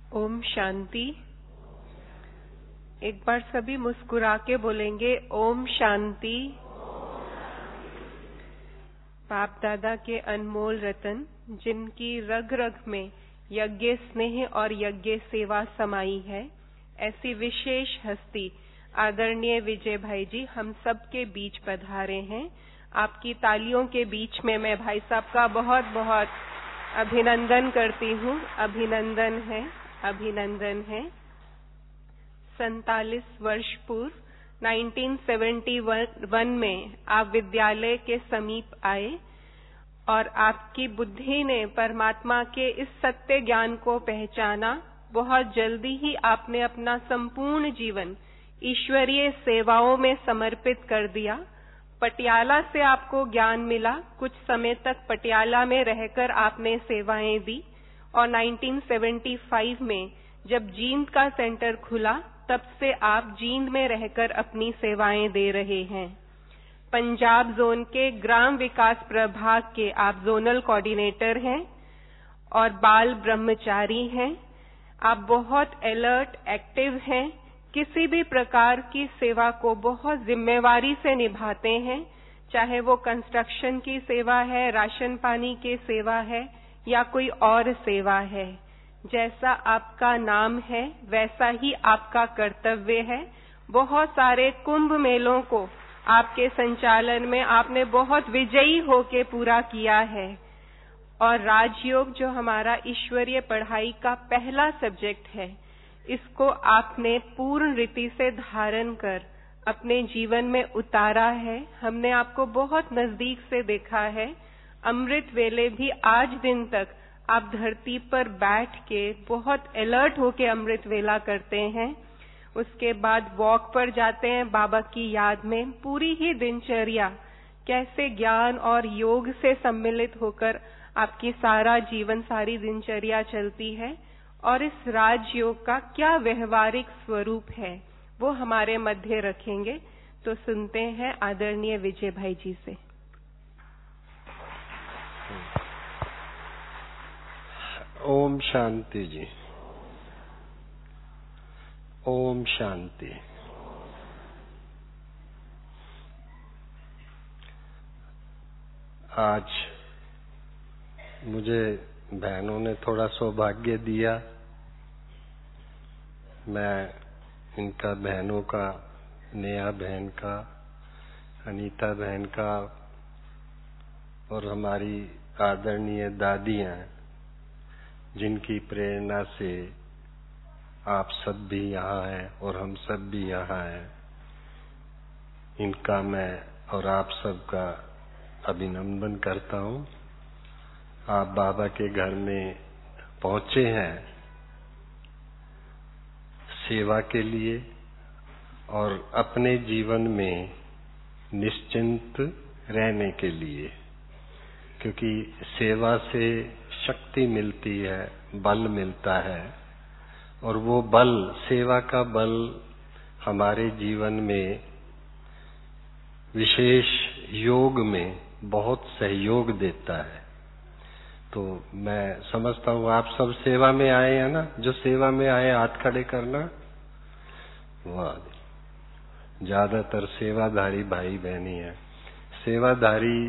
ओम शांति। एक बार सभी मुस्कुरा के बोलेंगे ओम शांति। बाप दादा के अनमोल रतन, जिनकी रग रग में यज्ञ स्नेह और यज्ञ सेवा समाई है, ऐसी विशेष हस्ती आदरणीय विजय भाई जी हम सब के बीच पधारे हैं। आपकी तालियों के बीच में मैं भाई साहब का बहुत बहुत अभिनंदन करती हूँ। अभिनंदन है, अभिनंदन है। 47 वर्ष पूर्व 1971 में आप विद्यालय के समीप आए और आपकी बुद्धि ने परमात्मा के इस सत्य ज्ञान को पहचाना। बहुत जल्दी ही आपने अपना संपूर्ण जीवन ईश्वरीय सेवाओं में समर्पित कर दिया। पटियाला से आपको ज्ञान मिला। कुछ समय तक पटियाला में रहकर आपने सेवाएं दी और 1975 में जब जींद का सेंटर खुला, तब से आप जींद में रहकर अपनी सेवाएं दे रहे हैं। पंजाब जोन के ग्राम विकास प्रभाग के आप जोनल कोऑर्डिनेटर हैं और बाल ब्रह्मचारी हैं। आप बहुत अलर्ट, एक्टिव हैं। किसी भी प्रकार की सेवा को बहुत जिम्मेवारी से निभाते हैं, चाहे वो कंस्ट्रक्शन की सेवा है, राशन पानी की सेवा है या कोई और सेवा है। जैसा आपका नाम है वैसा ही आपका कर्तव्य है। बहुत सारे कुंभ मेलों को आपके संचालन में आपने बहुत विजयी होके पूरा किया है और राजयोग जो हमारा ईश्वरीय पढ़ाई का पहला सब्जेक्ट है, इसको आपने पूर्ण रीति से धारण कर अपने जीवन में उतारा है। हमने आपको बहुत नजदीक से देखा है। अमृत वेले भी आज दिन तक आप धरती पर बैठ के बहुत अलर्ट होके अमृत वेला करते हैं। उसके बाद वॉक पर जाते हैं बाबा की याद में। पूरी ही दिनचर्या कैसे ज्ञान और योग से सम्मिलित होकर आपकी सारा जीवन, सारी दिनचर्या चलती है और इस राजयोग का क्या व्यवहारिक स्वरूप है वो हमारे मध्य रखेंगे। तो सुनते हैं आदरणीय विजय भाई जी से। ओम शांति जी। ओम शांति। आज मुझे बहनों ने थोड़ा सौभाग्य दिया। मैं इनका, बहनों का, नेहा बहन का, अनीता बहन का और हमारी आदरणीय दादियां, जिनकी प्रेरणा से आप सब भी यहाँ हैं और हम सब भी यहाँ हैं, इनका मैं और आप सबका अभिनंदन करता हूँ। आप बाबा के घर में पहुँचे हैं सेवा के लिए और अपने जीवन में निश्चिंत रहने के लिए, क्योंकि सेवा से शक्ति मिलती है, बल मिलता है और वो बल, सेवा का बल हमारे जीवन में विशेष योग में बहुत सहयोग देता है। तो मैं समझता हूँ आप सब सेवा में आए हैं ना। जो सेवा में आए हाथ खड़े करना। वाह, ज्यादातर सेवाधारी भाई बहनी है। सेवाधारी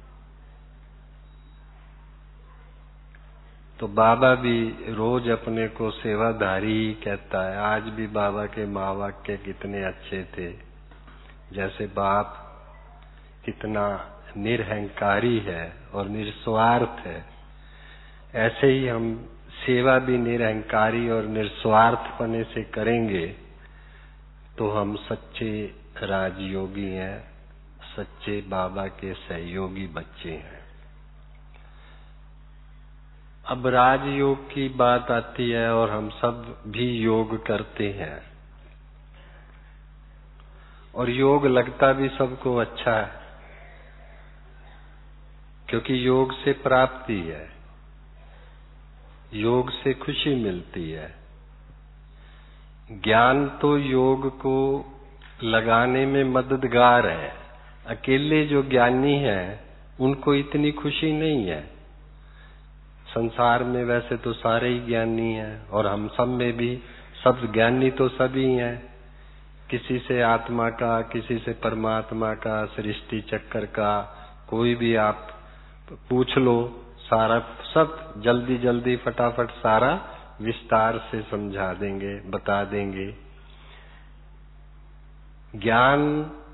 तो बाबा भी रोज अपने को सेवाधारी ही कहता है। आज भी बाबा के माँ वाक्य कितने अच्छे थे। जैसे बाप कितना निरहंकारी है और निस्वार्थ है, ऐसे ही हम सेवा भी निरहंकारी और निस्वार्थपने से करेंगे तो हम सच्चे राजयोगी हैं, सच्चे बाबा के सहयोगी बच्चे हैं। अब राजयोग की बात आती है और हम सब भी योग करते हैं और योग लगता भी सबको अच्छा है, क्योंकि योग से प्राप्ति है, योग से खुशी मिलती है। ज्ञान तो योग को लगाने में मददगार है। अकेले जो ज्ञानी हैं उनको इतनी खुशी नहीं है। संसार में वैसे तो सारे ही ज्ञानी हैं और हम सब में भी सब ज्ञानी तो सभी हैं। किसी से आत्मा का, किसी से परमात्मा का, सृष्टि चक्र का, कोई भी आप पूछ लो, सारा सब जल्दी जल्दी फटाफट सारा विस्तार से समझा देंगे, बता देंगे। ज्ञान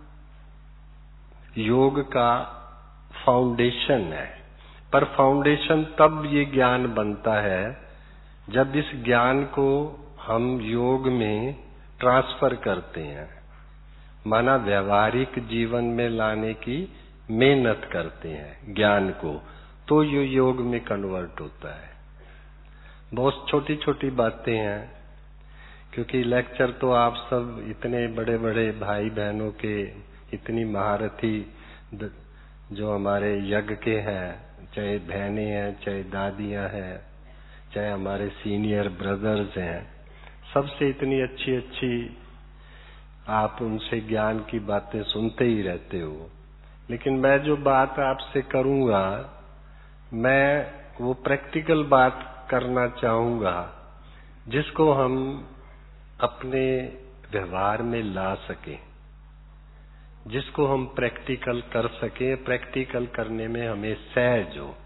योग का फाउंडेशन है, पर फाउंडेशन तब ये ज्ञान बनता है जब इस ज्ञान को हम योग में ट्रांसफर करते हैं, माना व्यवहारिक जीवन में लाने की मेहनत करते हैं ज्ञान को, तो ये योग में कन्वर्ट होता है। बहुत छोटी छोटी बातें हैं, क्योंकि लेक्चर तो आप सब इतने बड़े बड़े भाई बहनों के, इतनी महारथी जो हमारे यज्ञ के हैं, चाहे बहनें हैं, चाहे दादियां हैं, चाहे हमारे सीनियर ब्रदर्स हैं, सबसे इतनी अच्छी अच्छी आप उनसे ज्ञान की बातें सुनते ही रहते हो। लेकिन मैं जो बात आपसे करूंगा, मैं वो प्रैक्टिकल बात करना चाहूंगा जिसको हम अपने व्यवहार में ला सकें, जिसको हम प्रैक्टिकल कर सकें, प्रैक्टिकल करने में हमें सहज हो।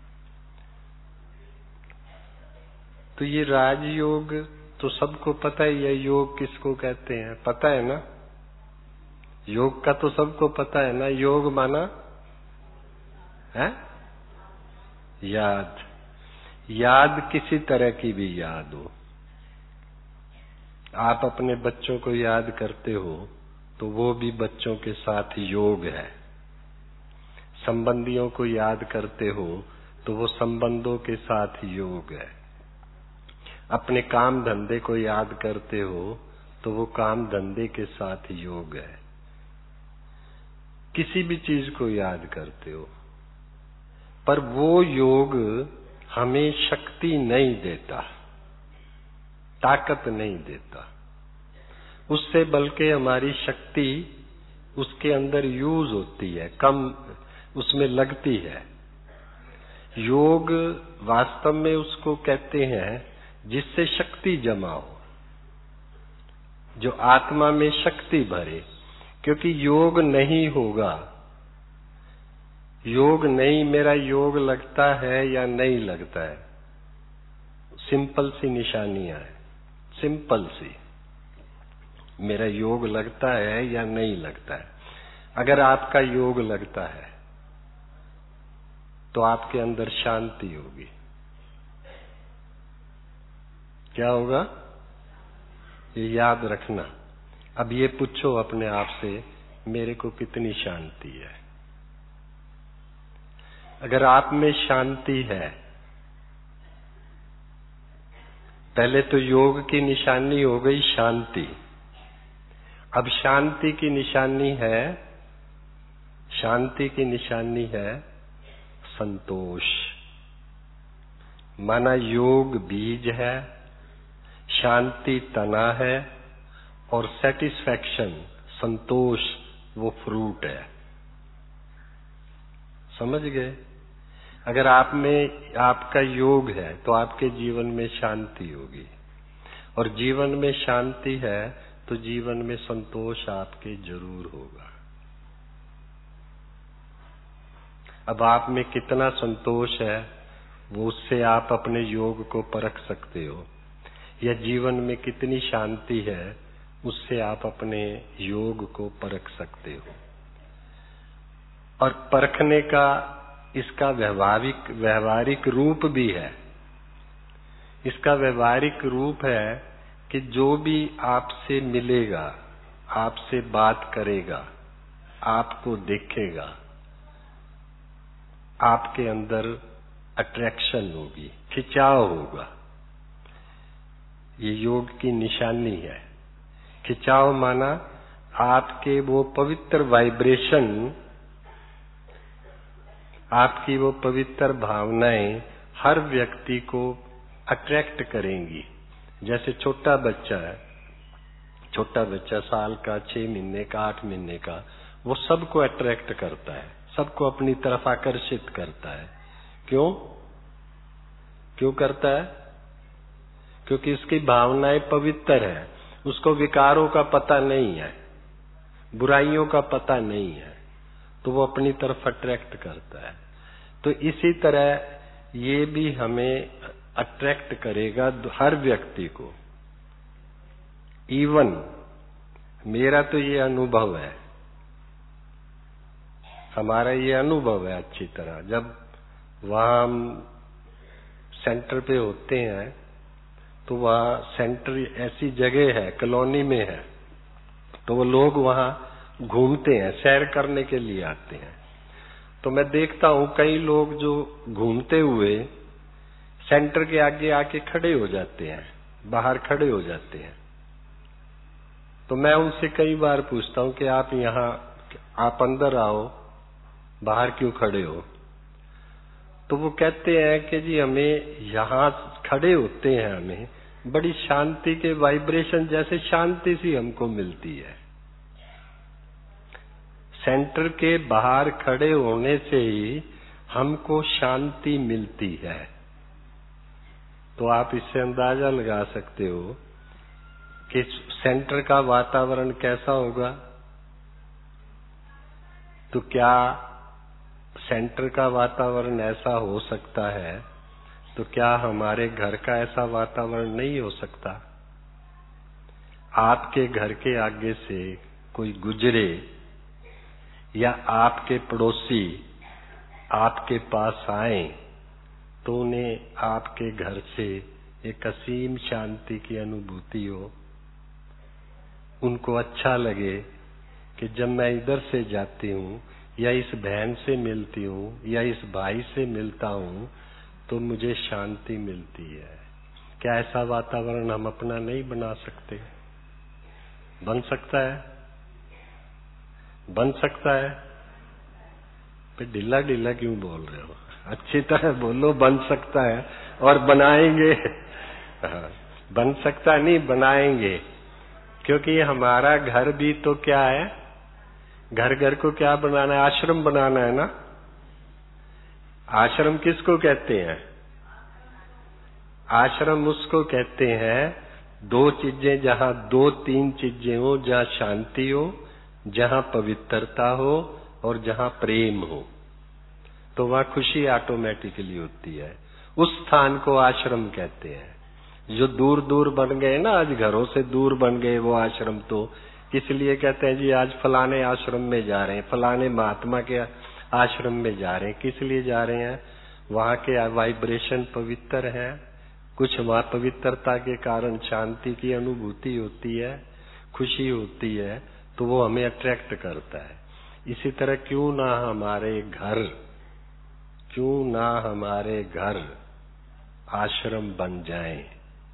तो ये राजयोग तो सबको पता ही है, योग किसको कहते हैं, पता है ना? योग का तो सबको पता है ना। योग माना है याद, याद किसी तरह की भी याद हो। आप अपने बच्चों को याद करते हो तो वो भी बच्चों के साथ योग है। संबंधियों को याद करते हो तो वो संबंधों के साथ योग है। अपने काम धंधे को याद करते हो तो वो काम धंधे के साथ योग है। किसी भी चीज को याद करते हो, पर वो योग हमें शक्ति नहीं देता, ताकत नहीं देता। उससे बल्कि हमारी शक्ति उसके अंदर यूज होती है, कम उसमें लगती है। योग वास्तव में उसको कहते हैं जिससे शक्ति जमा हो, जो आत्मा में शक्ति भरे। क्योंकि योग नहीं होगा, योग नहीं, मेरा योग लगता है या नहीं लगता है, सिंपल सी निशानियां है, सिंपल सी, मेरा योग लगता है या नहीं लगता है। अगर आपका योग लगता है तो आपके अंदर शांति होगी। क्या होगा ये याद रखना। अब ये पूछो अपने आप से, मेरे को कितनी शांति है? अगर आप में शांति है, पहले तो योग की निशानी हो गई शांति। अब शांति की निशानी है, शांति की निशानी है संतोष। माना योग बीज है, शांति तना है और सेटिस्फैक्शन, संतोष, वो फ्रूट है। समझ गए? अगर आप में आपका योग है तो आपके जीवन में शांति होगी, और जीवन में शांति है तो जीवन में संतोष आपके जरूर होगा। अब आप में कितना संतोष है वो उससे आप अपने योग को परख सकते हो, या जीवन में कितनी शांति है उससे आप अपने योग को परख सकते हो। और परखने का इसका व्यवहारिक रूप भी है। इसका व्यवहारिक रूप है कि जो भी आपसे मिलेगा, आपसे बात करेगा, आपको देखेगा, आपके अंदर अट्रैक्शन होगी, खिंचाव होगा। ये योग की निशानी है। खिंचाव माना आपके वो पवित्र वाइब्रेशन, आपकी वो पवित्र भावनाएं हर व्यक्ति को अट्रैक्ट करेंगी। जैसे छोटा बच्चा है, छोटा बच्चा साल का, 6 महीने का, 8 महीने का, वो सबको अट्रैक्ट करता है, सबको अपनी तरफ आकर्षित करता है। क्यों? क्यों करता है? क्योंकि उसकी भावनाएं पवित्र है, उसको विकारों का पता नहीं है, बुराइयों का पता नहीं है, तो वो अपनी तरफ अट्रैक्ट करता है। तो इसी तरह ये भी हमें अट्रैक्ट करेगा हर व्यक्ति को। इवन मेरा तो ये अनुभव है, हमारा ये अनुभव है अच्छी तरह, जब वहां हम सेंटर पे होते हैं तो वहां सेंटर ऐसी जगह है, कॉलोनी में है, तो वो लोग वहां घूमते हैं, सैर करने के लिए आते हैं। तो मैं देखता हूं कई लोग जो घूमते हुए सेंटर के आगे आके खड़े हो जाते हैं, बाहर खड़े हो जाते हैं। तो मैं उनसे कई बार पूछता हूं कि आप यहाँ, आप अंदर आओ, बाहर क्यों खड़े हो? तो वो कहते हैं कि जी हमें यहाँ खड़े होते हैं, हमें बड़ी शांति के वाइब्रेशन जैसे शांति सी हमको मिलती है। सेंटर के बाहर खड़े होने से ही हमको शांति मिलती है। तो आप इससे अंदाजा लगा सकते हो कि सेंटर का वातावरण कैसा होगा। तो क्या सेंटर का वातावरण ऐसा हो सकता है, तो क्या हमारे घर का ऐसा वातावरण नहीं हो सकता? आपके घर के आगे से कोई गुजरे या आपके पड़ोसी आपके पास आए तो उन्हें आपके घर से एक असीम शांति की अनुभूति हो, उनको अच्छा लगे कि जब मैं इधर से जाती हूँ या इस बहन से मिलती हूँ या इस भाई से मिलता हूँ तो मुझे शांति मिलती है। क्या ऐसा वातावरण हम अपना नहीं बना सकते? बन सकता है, बन सकता है। फिर ढीला ढीला क्यों बोल रहे हो? अच्छी तरह बोलो, बन सकता है और बनाएंगे। बन सकता नहीं, बनाएंगे, क्योंकि हमारा घर भी तो क्या है, घर घर को क्या बनाना है? आश्रम बनाना है ना। आश्रम किसको कहते हैं? आश्रम उसको कहते हैं दो चीजें, जहां दो तीन चीजें हो, जहां शांति हो, जहां पवित्रता हो और जहां प्रेम हो, तो वहां खुशी ऑटोमेटिकली होती है। उस स्थान को आश्रम कहते हैं। जो दूर दूर बन गए ना, आज घरों से दूर बन गए वो आश्रम, तो इसलिए कहते हैं जी आज फलाने आश्रम में जा रहे हैं, फलाने महात्मा के आश्रम में जा रहे हैं। किस लिए जा रहे हैं? वहां के वाइब्रेशन पवित्र है, कुछ वहां पवित्रता के कारण शांति की अनुभूति होती है, खुशी होती है, तो वो हमें अट्रैक्ट करता है। इसी तरह क्यों ना हमारे घर आश्रम बन जाएं।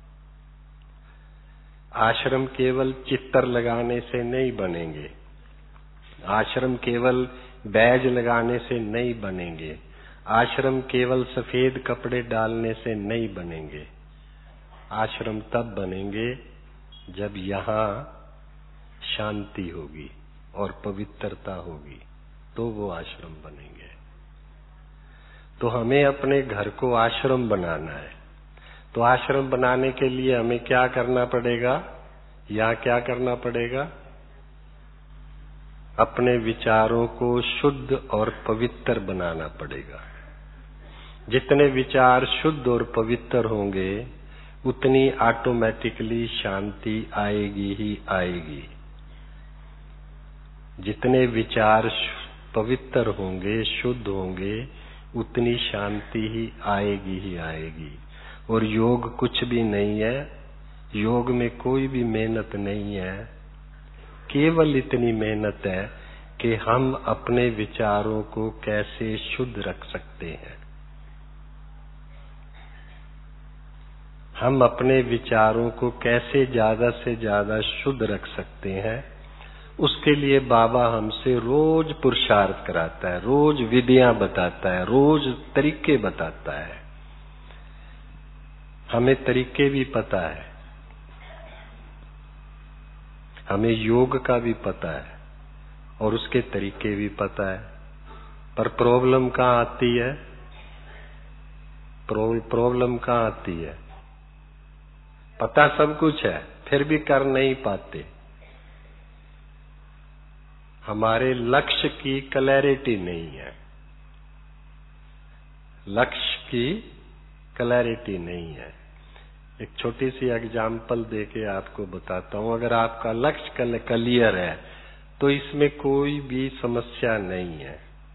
आश्रम केवल चित्तर लगाने से नहीं बनेंगे, आश्रम केवल बैज लगाने से नहीं बनेंगे, आश्रम केवल सफेद कपड़े डालने से नहीं बनेंगे। आश्रम तब बनेंगे जब यहाँ शांति होगी और पवित्रता होगी, तो वो आश्रम बनेंगे। तो हमें अपने घर को आश्रम बनाना है। तो आश्रम बनाने के लिए हमें क्या करना पड़ेगा? या क्या करना पड़ेगा? अपने विचारों को शुद्ध और पवित्र बनाना पड़ेगा। जितने विचार शुद्ध और पवित्र होंगे उतनी ऑटोमेटिकली शांति आएगी ही आएगी। जितने विचार पवित्र होंगे, शुद्ध होंगे, उतनी शांति ही आएगी। और योग कुछ भी नहीं है, योग में कोई भी मेहनत नहीं है, केवल इतनी मेहनत है कि हम अपने विचारों को कैसे शुद्ध रख सकते हैं। हम अपने विचारों को कैसे ज्यादा से ज्यादा शुद्ध रख सकते हैं, उसके लिए बाबा हमसे रोज पुरुषार्थ कराता है, रोज विधियां बताता है, रोज तरीके बताता है। हमें तरीके भी पता है, हमें योग का भी पता है और उसके तरीके भी पता है। पर प्रॉब्लम कहाँ आती है? प्रॉब्लम कहाँ आती है? पता सब कुछ है, फिर भी कर नहीं पाते। हमारे लक्ष्य की क्लैरिटी नहीं है, लक्ष्य की क्लैरिटी नहीं है। एक छोटी सी एग्जाम्पल देके आपको बताता हूँ। अगर आपका लक्ष्य क्लियर है तो इसमें कोई भी समस्या नहीं है।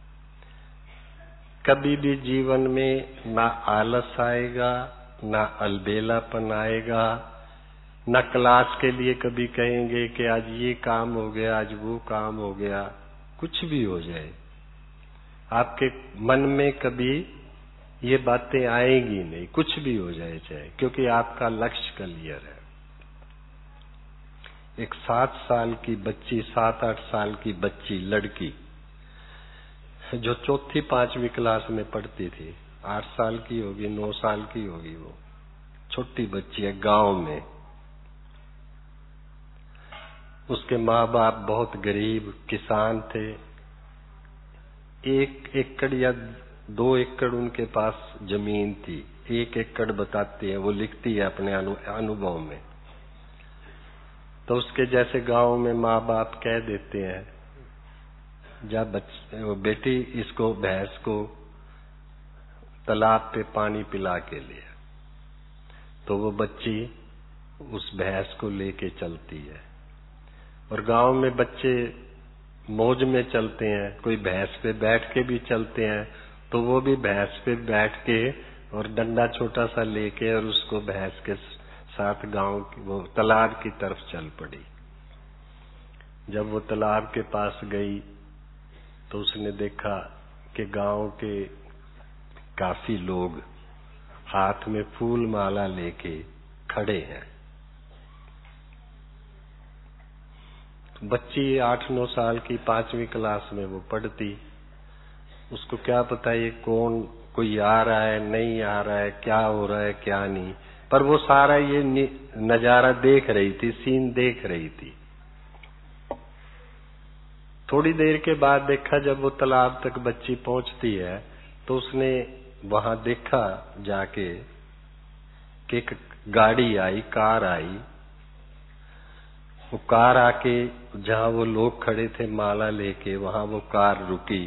कभी भी जीवन में ना आलस आएगा, ना अलबेलापन आएगा, ना क्लास के लिए कभी कहेंगे कि आज ये काम हो गया, आज वो काम हो गया। कुछ भी हो जाए, आपके मन में कभी ये बातें आएगी नहीं, कुछ भी हो जाए चाहे, क्योंकि आपका लक्ष्य क्लियर है। एक 7 साल की बच्ची, 7-8 साल की बच्ची, लड़की, जो 4th-5वीं क्लास में पढ़ती थी, 8 साल की होगी, 9 साल की होगी, वो छोटी बच्ची है, गांव में। उसके माँ बाप बहुत गरीब किसान थे। 1 एकड़ या 2 एकड़ उनके पास जमीन थी। 1 एकड़ बताती है, वो लिखती है अपने अनुभव में। तो उसके जैसे गांव में माँ बाप कह देते हैं, जा बेटी इसको, भैंस को तालाब पे पानी पिला के लिए। तो वो बच्ची उस भैंस को लेके चलती है। और गांव में बच्चे मौज में चलते हैं, कोई भैंस पे बैठ के भी चलते हैं, तो वो भी भैंस पे बैठ के और डंडा छोटा सा लेके और उसको भैंस के साथ गांव की वो तालाब की तरफ चल पड़ी। जब वो तालाब के पास गई तो उसने देखा कि गांव के काफी लोग हाथ में फूल माला लेके खड़े हैं। बच्ची 8-9 साल की, 5वीं क्लास में वो पढ़ती। उसको क्या पता ये कौन, कोई आ रहा है नहीं आ रहा है, क्या हो रहा है क्या नहीं, पर वो सारा ये नजारा देख रही थी, सीन देख रही थी। थोड़ी देर के बाद देखा, जब वो तालाब तक बच्ची पहुंचती है तो उसने वहां देखा जाके कि एक गाड़ी आई, कार आई। वो कार आके जहां वो लोग खड़े थे माला लेके, वहां वो कार रुकी।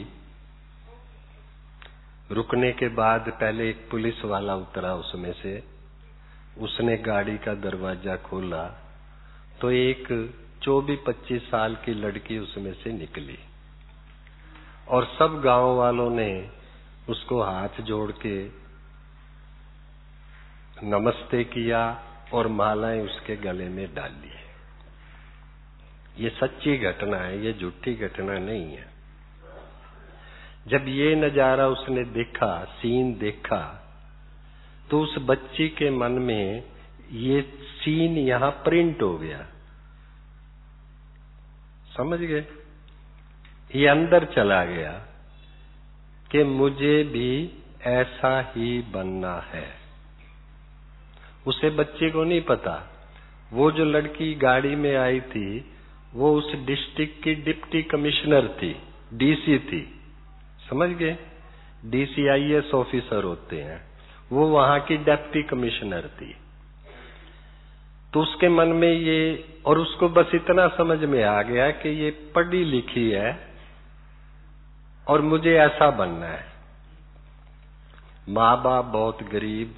रुकने के बाद पहले एक पुलिस वाला उतरा उसमें से। उसने गाड़ी का दरवाजा खोला तो एक 24-25 साल की लड़की उसमें से निकली। और सब गांव वालों ने उसको हाथ जोड़ के नमस्ते किया और मालाएं उसके गले में डाली। ये सच्ची घटना है, ये झूठी घटना नहीं है। जब ये नजारा उसने देखा, सीन देखा, तो उस बच्ची के मन में ये सीन यहां प्रिंट हो गया। समझ गए? ये अंदर चला गया कि मुझे भी ऐसा ही बनना है। उसे बच्चे को नहीं पता, वो जो लड़की गाड़ी में आई थी वो उस डिस्ट्रिक्ट की डिप्टी कमिश्नर थी, डीसी थी। समझ गए? डीसी IAS ऑफिसर होते हैं, वो वहां की डिप्टी कमिश्नर थी। तो उसके मन में ये, और उसको बस इतना समझ में आ गया कि ये पढ़ी लिखी है और मुझे ऐसा बनना है। माँ बाप बहुत गरीब।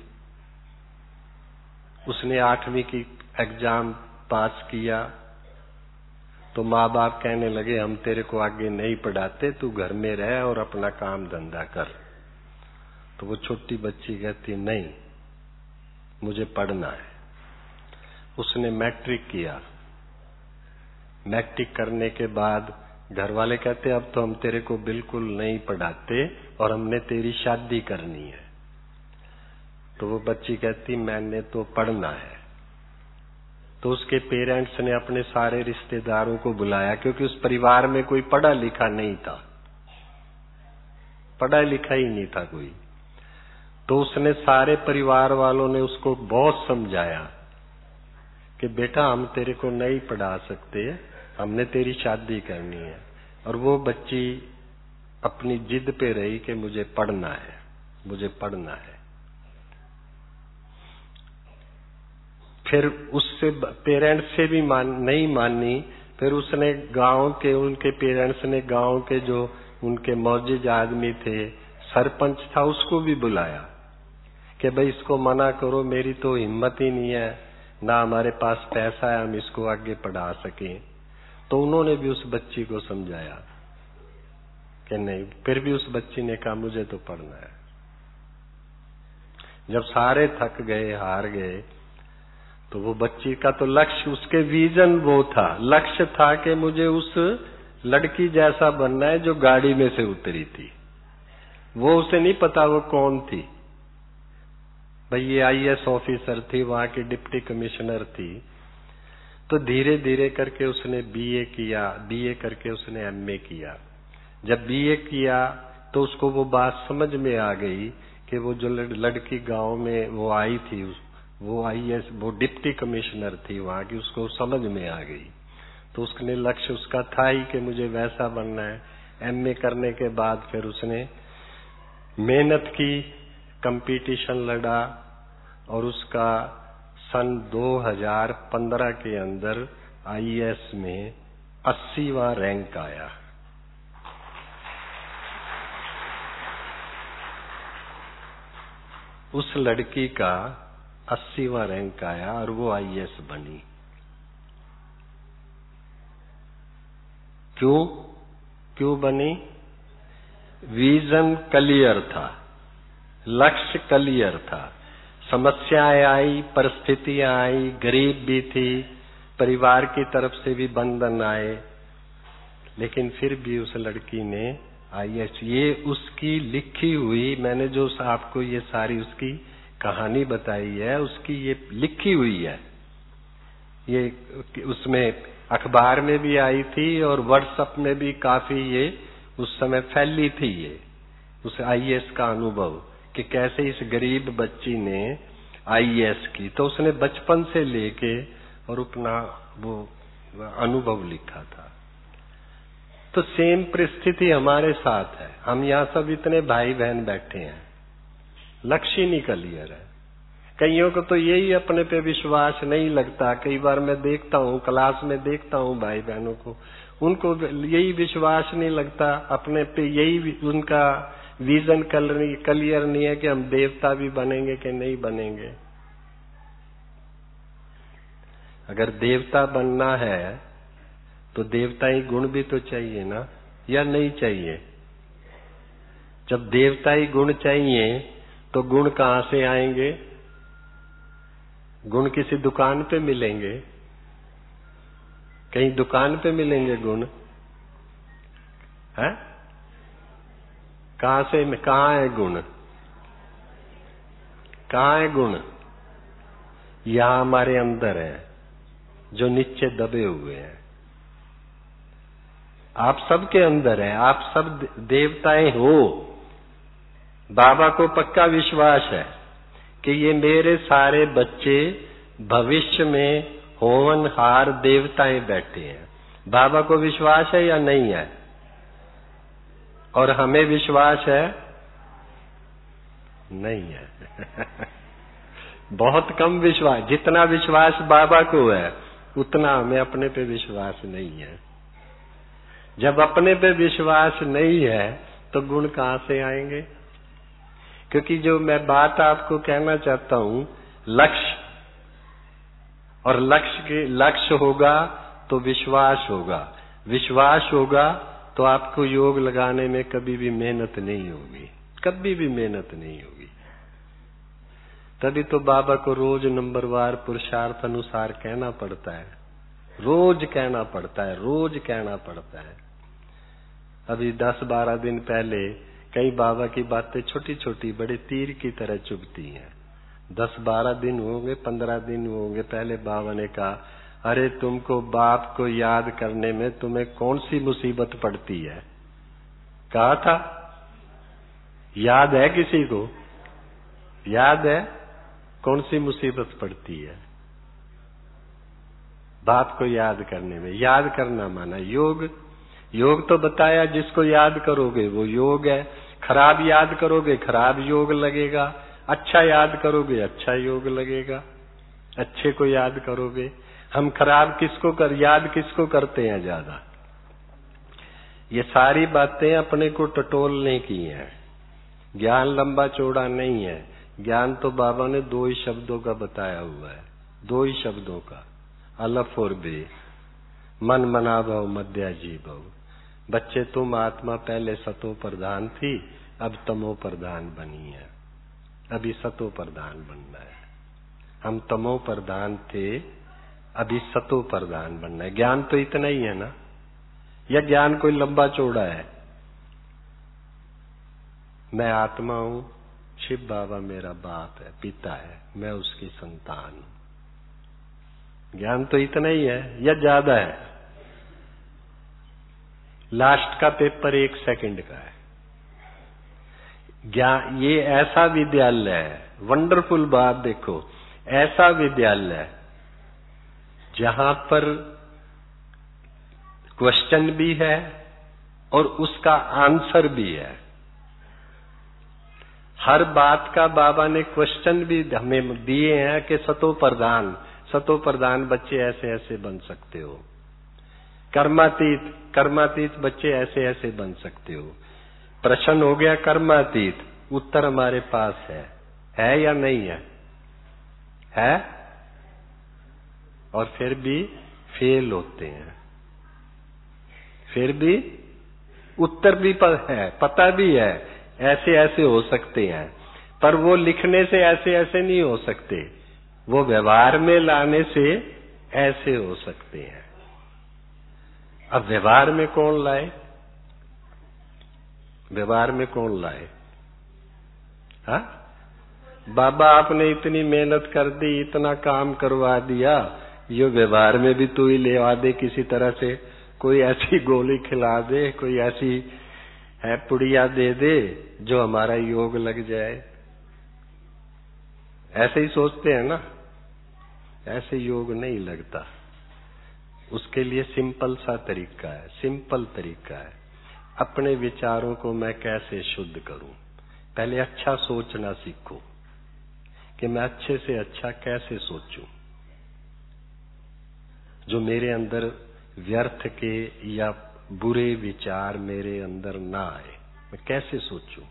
उसने 8वीं की एग्जाम पास किया तो माँ बाप कहने लगे, हम तेरे को आगे नहीं पढ़ाते, तू घर में रह और अपना काम धंधा कर। तो वो छोटी बच्ची कहती, नहीं, मुझे पढ़ना है। उसने मैट्रिक किया। मैट्रिक करने के बाद घर वाले कहते, अब तो हम तेरे को बिल्कुल नहीं पढ़ाते और हमने तेरी शादी करनी है। तो वो बच्ची कहती, मैंने तो पढ़ना है। तो उसके पेरेंट्स ने अपने सारे रिश्तेदारों को बुलाया, क्योंकि उस परिवार में कोई पढ़ा लिखा नहीं था, पढ़ा लिखा ही नहीं था कोई। तो उसने सारे परिवार वालों ने उसको बहुत समझाया कि बेटा हम तेरे को नहीं पढ़ा सकते, हमने तेरी शादी करनी है। और वो बच्ची अपनी जिद पे रही कि मुझे पढ़ना है, मुझे पढ़ना है। फिर उससे पेरेंट्स से भी नहीं मानी। फिर उसने गांव के, उनके पेरेंट्स ने गांव के जो उनके मौजूद आदमी थे, सरपंच था, उसको भी बुलाया कि भाई इसको मना करो, मेरी तो हिम्मत ही नहीं है, ना हमारे पास पैसा है हम इसको आगे पढ़ा सकें। तो उन्होंने भी उस बच्ची को समझाया कि नहीं, फिर भी उस बच्ची ने कहा मुझे तो पढ़ना है। जब सारे थक गए, हार गए, तो वो बच्ची का तो लक्ष्य, उसके विजन वो था, लक्ष्य था कि मुझे उस लड़की जैसा बनना है जो गाड़ी में से उतरी थी। वो उसे नहीं पता वो कौन थी, भाई ये आईएएस ऑफिसर थी, वहां की डिप्टी कमिश्नर थी। तो धीरे धीरे करके उसने बीए किया, बीए करके उसने एमए किया। जब बीए किया तो उसको वो बात समझ में आ गई कि वो जो लड़की गांव में वो आई थी, वो आईएएस, वो डिप्टी कमिश्नर थी वहां की, उसको समझ में आ गई। तो उसने लक्ष्य उसका था ही कि मुझे वैसा बनना है। एमए करने के बाद फिर उसने मेहनत की, कंपटीशन लड़ा, और उसका सन 2015 के अंदर आईएएस में 80वां रैंक आया। उस लड़की का 80वां रैंक आया और वो आईएएस बनी। क्यों बनी? विजन क्लियर था, लक्ष्य क्लियर था। समस्याएं आई, परिस्थितियां आई, गरीब भी थी, परिवार की तरफ से भी बंधन आए, लेकिन फिर भी उस लड़की ने आईएएस, ये उसकी लिखी हुई, मैंने जो आपको ये सारी उसकी कहानी बताई है, उसकी ये लिखी हुई है। ये उसमें अखबार में भी आई थी और व्हाट्सएप में भी काफी ये उस समय फैली थी, ये उस आईएएस का अनुभव कि कैसे इस गरीब बच्ची ने आईएएस की। तो उसने बचपन से लेके और अपना वो अनुभव लिखा था। तो सेम परिस्थिति हमारे साथ है। हम यहाँ सब इतने भाई बहन बैठे हैं, लक्ष्य नहीं क्लियर है। कईयों को तो यही अपने पे विश्वास नहीं लगता। कई बार मैं देखता हूँ, क्लास में देखता हूँ भाई बहनों को, उनको यही विश्वास नहीं लगता अपने पे, यही उनका विजन क्लियर नहीं है कि हम देवता भी बनेंगे कि नहीं बनेंगे। अगर देवता बनना है तो देवताई गुण भी तो चाहिए ना, या नहीं चाहिए? जब देवताई गुण चाहिए तो गुण कहाँ से आएंगे? गुण किसी दुकान पे मिलेंगे? कहीं दुकान पे मिलेंगे गुण? है कहाँ से, कहाँ है गुण? कहाँ है गुण? यहाँ हमारे अंदर है, जो नीचे दबे हुए हैं। आप सबके अंदर है, आप सब देवताएं हो। बाबा को पक्का विश्वास है कि ये मेरे सारे बच्चे भविष्य में होनहार देवताएं बैठे हैं। बाबा को विश्वास है या नहीं है? और हमें विश्वास है? नहीं है। बहुत कम विश्वास। जितना विश्वास बाबा को है उतना हमें अपने पे विश्वास नहीं है। जब अपने पे विश्वास नहीं है तो गुण कहाँ से आएंगे? क्योंकि जो मैं बात आपको कहना चाहता हूँ, लक्ष्य, और लक्ष्य होगा तो विश्वास होगा, विश्वास होगा तो आपको योग लगाने में कभी भी मेहनत नहीं होगी, कभी भी मेहनत नहीं होगी। तभी तो बाबा को रोज नंबरवार पुरुषार्थ अनुसार कहना पड़ता है, रोज कहना पड़ता है, रोज कहना पड़ता है। अभी 10-12 दिन पहले कई बाबा की बातें छोटी छोटी बड़े तीर की तरह चुभती हैं। 10-12 दिन होंगे, 15 दिन होंगे, पहले बाबा ने कहा, अरे तुमको बाप को याद करने में तुम्हें कौन सी मुसीबत पड़ती है? कहा था, याद है किसी को? याद है कौन सी मुसीबत पड़ती है? बाप को याद करने में। याद करना माना योग। योग तो बताया, जिसको याद करोगे वो योग है। खराब याद करोगे खराब योग लगेगा, अच्छा याद करोगे अच्छा योग लगेगा। अच्छे को याद करोगे। हम खराब याद किसको करते हैं ज्यादा? ये सारी बातें अपने को टटोलने की हैं। ज्ञान लंबा चौड़ा नहीं है। ज्ञान तो बाबा ने 2 ही शब्दों का बताया हुआ है, 2 ही शब्दों का, अलफ और बे। मन मना भव मध्या जी भव। बच्चे तुम आत्मा पहले सतो प्रधान थी, अब तमो प्रधान बनी है, अभी सतो प्रधान बनना है। हम तमो प्रधान थे, अभी सतो प्रधान बनना है। ज्ञान तो इतना ही है ना, या ज्ञान कोई लंबा चौड़ा है? मैं आत्मा हूं, शिव बाबा मेरा बाप है, पिता है, मैं उसकी संतान हूं। ज्ञान तो इतना ही है या ज्यादा है? लास्ट का पेपर 1 सेकंड का है। ज्ञान ये ऐसा विद्यालय है, वंडरफुल बात देखो, ऐसा विद्यालय है जहां पर क्वेश्चन भी है और उसका आंसर भी है। हर बात का बाबा ने क्वेश्चन भी हमें दिए हैं कि सतो प्रधान बच्चे ऐसे ऐसे बन सकते हो, कर्मातीत बच्चे ऐसे ऐसे बन सकते हो। प्रश्न हो गया कर्मातीत, उत्तर हमारे पास है या नहीं है? है, और फिर भी फेल होते हैं, फिर भी उत्तर भी है, पता भी है, ऐसे ऐसे हो सकते हैं, पर वो लिखने से ऐसे ऐसे नहीं हो सकते, वो व्यवहार में लाने से ऐसे हो सकते हैं। अब व्यवहार में कौन लाए? व्यवहार में कौन लाए? हाँ, बाबा आपने इतनी मेहनत कर दी, इतना काम करवा दिया, ये व्यवहार में भी तू ही लेवा दे किसी तरह से, कोई ऐसी गोली खिला दे, कोई ऐसी है पुड़िया दे दे जो हमारा योग लग जाए। ऐसे ही सोचते हैं ना, ऐसे योग नहीं लगता। उसके लिए सिंपल सा तरीका है, सिंपल तरीका है। अपने विचारों को मैं कैसे शुद्ध करूं? पहले अच्छा सोचना सीखो कि मैं अच्छे से अच्छा कैसे सोचूं, जो मेरे अंदर व्यर्थ के या बुरे विचार मेरे अंदर ना आए, मैं कैसे सोचूं।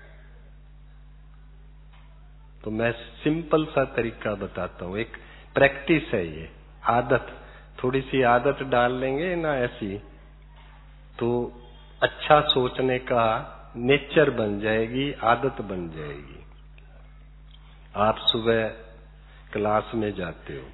तो मैं सिंपल सा तरीका बताता हूं, एक प्रैक्टिस है, ये आदत, थोड़ी सी आदत डाल लेंगे ना ऐसी, तो अच्छा सोचने का नेचर बन जाएगी, आदत बन जाएगी। आप सुबह क्लास में जाते हो,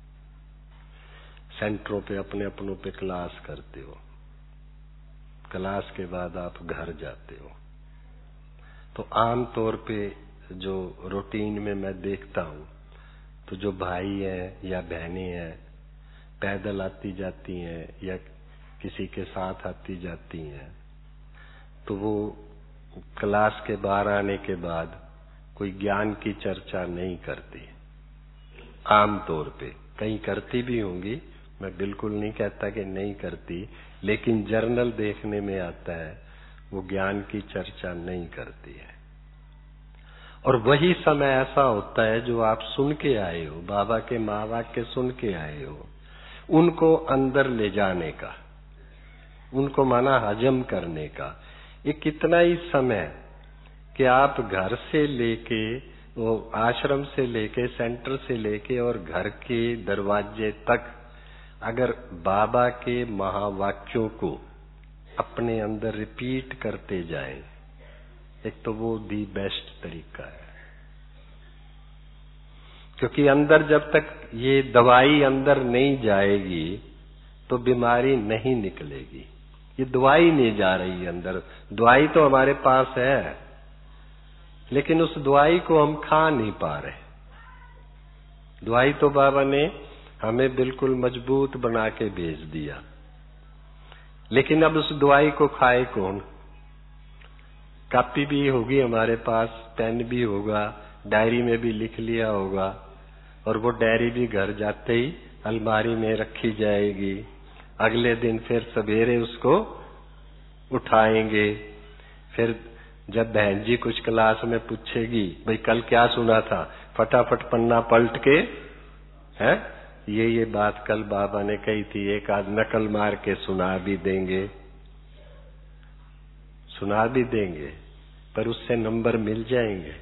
सेंटरों पे अपनों पे क्लास करते हो, क्लास के बाद आप घर जाते हो, तो आम तौर पे जो रूटीन में मैं देखता हूं, तो जो भाई हैं या बहनें हैं पैदल आती जाती हैं या किसी के साथ आती जाती हैं, तो वो क्लास के बाहर आने के बाद कोई ज्ञान की चर्चा नहीं करती। आम तौर पे कहीं करती भी होंगी, मैं बिल्कुल नहीं कहता कि नहीं करती, लेकिन जर्नल देखने में आता है वो ज्ञान की चर्चा नहीं करती है। और वही समय ऐसा होता है जो आप सुन के आए हो, बाबा के महावाक्य सुन के आए हो, उनको अंदर ले जाने का, उनको माना हजम करने का। ये कितना ही समय कि आप घर से लेके, वो आश्रम से लेके, सेंटर से लेके और घर के दरवाजे तक अगर बाबा के महावाक्यों को अपने अंदर रिपीट करते जाएं, एक तो वो दी बेस्ट तरीका है। क्योंकि अंदर जब तक ये दवाई अंदर नहीं जाएगी तो बीमारी नहीं निकलेगी। ये दवाई नहीं जा रही अंदर, दवाई तो हमारे पास है, लेकिन उस दवाई को हम खा नहीं पा रहे। दवाई तो बाबा ने हमें बिल्कुल मजबूत बना के भेज दिया, लेकिन अब उस दवाई को खाए कौन? कॉपी भी होगी हमारे पास, पेन भी होगा, डायरी में भी लिख लिया होगा, और वो डायरी भी घर जाते ही अलमारी में रखी जाएगी। अगले दिन फिर सवेरे उसको उठाएंगे। फिर जब बहन जी कुछ क्लास में पूछेगी, भाई कल क्या सुना था, फटाफट पन्ना पलट के है। ये बात कल बाबा ने कही थी, एक आध नकल मार के सुना भी देंगे, पर उससे नंबर मिल जाएंगे?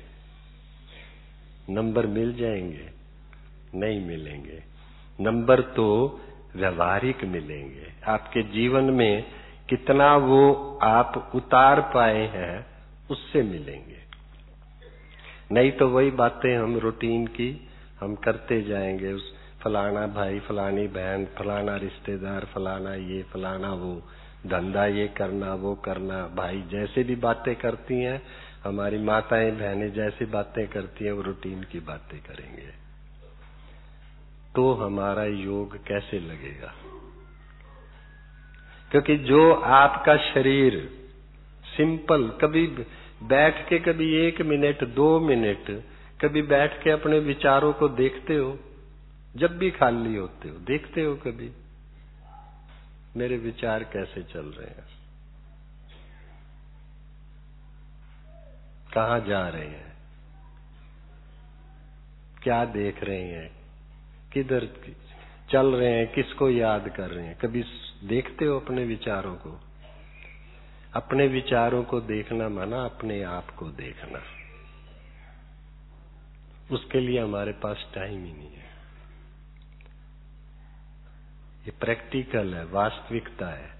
नंबर मिल जाएंगे? नहीं मिलेंगे। नंबर तो व्यवहारिक मिलेंगे। आपके जीवन में कितना वो आप उतार पाए हैं उससे मिलेंगे। नहीं तो वही बातें हम रूटीन की हम करते जाएंगे। उस फलाना भाई, फलानी बहन, फलाना रिश्तेदार, फलाना ये, फलाना वो, धंधा ये करना, वो करना। भाई जैसे भी बातें करती हैं, हमारी माताएं बहनें जैसी बातें करती हैं, वो रूटीन की बातें करेंगे। तो हमारा योग कैसे लगेगा? क्योंकि जो आपका शरीर सिंपल, कभी बैठ के, कभी 1 मिनट 2 मिनट कभी बैठ के अपने विचारों को देखते हो? जब भी खाली होते हो देखते हो कभी मेरे विचार कैसे चल रहे हैं, कहाँ जा रहे हैं, क्या देख रहे हैं, किधर चल रहे हैं, किसको याद कर रहे हैं? कभी देखते हो अपने विचारों को? अपने विचारों को देखना माना अपने आप को देखना। उसके लिए हमारे पास टाइम ही नहीं है। ये प्रैक्टिकल है, वास्तविकता है।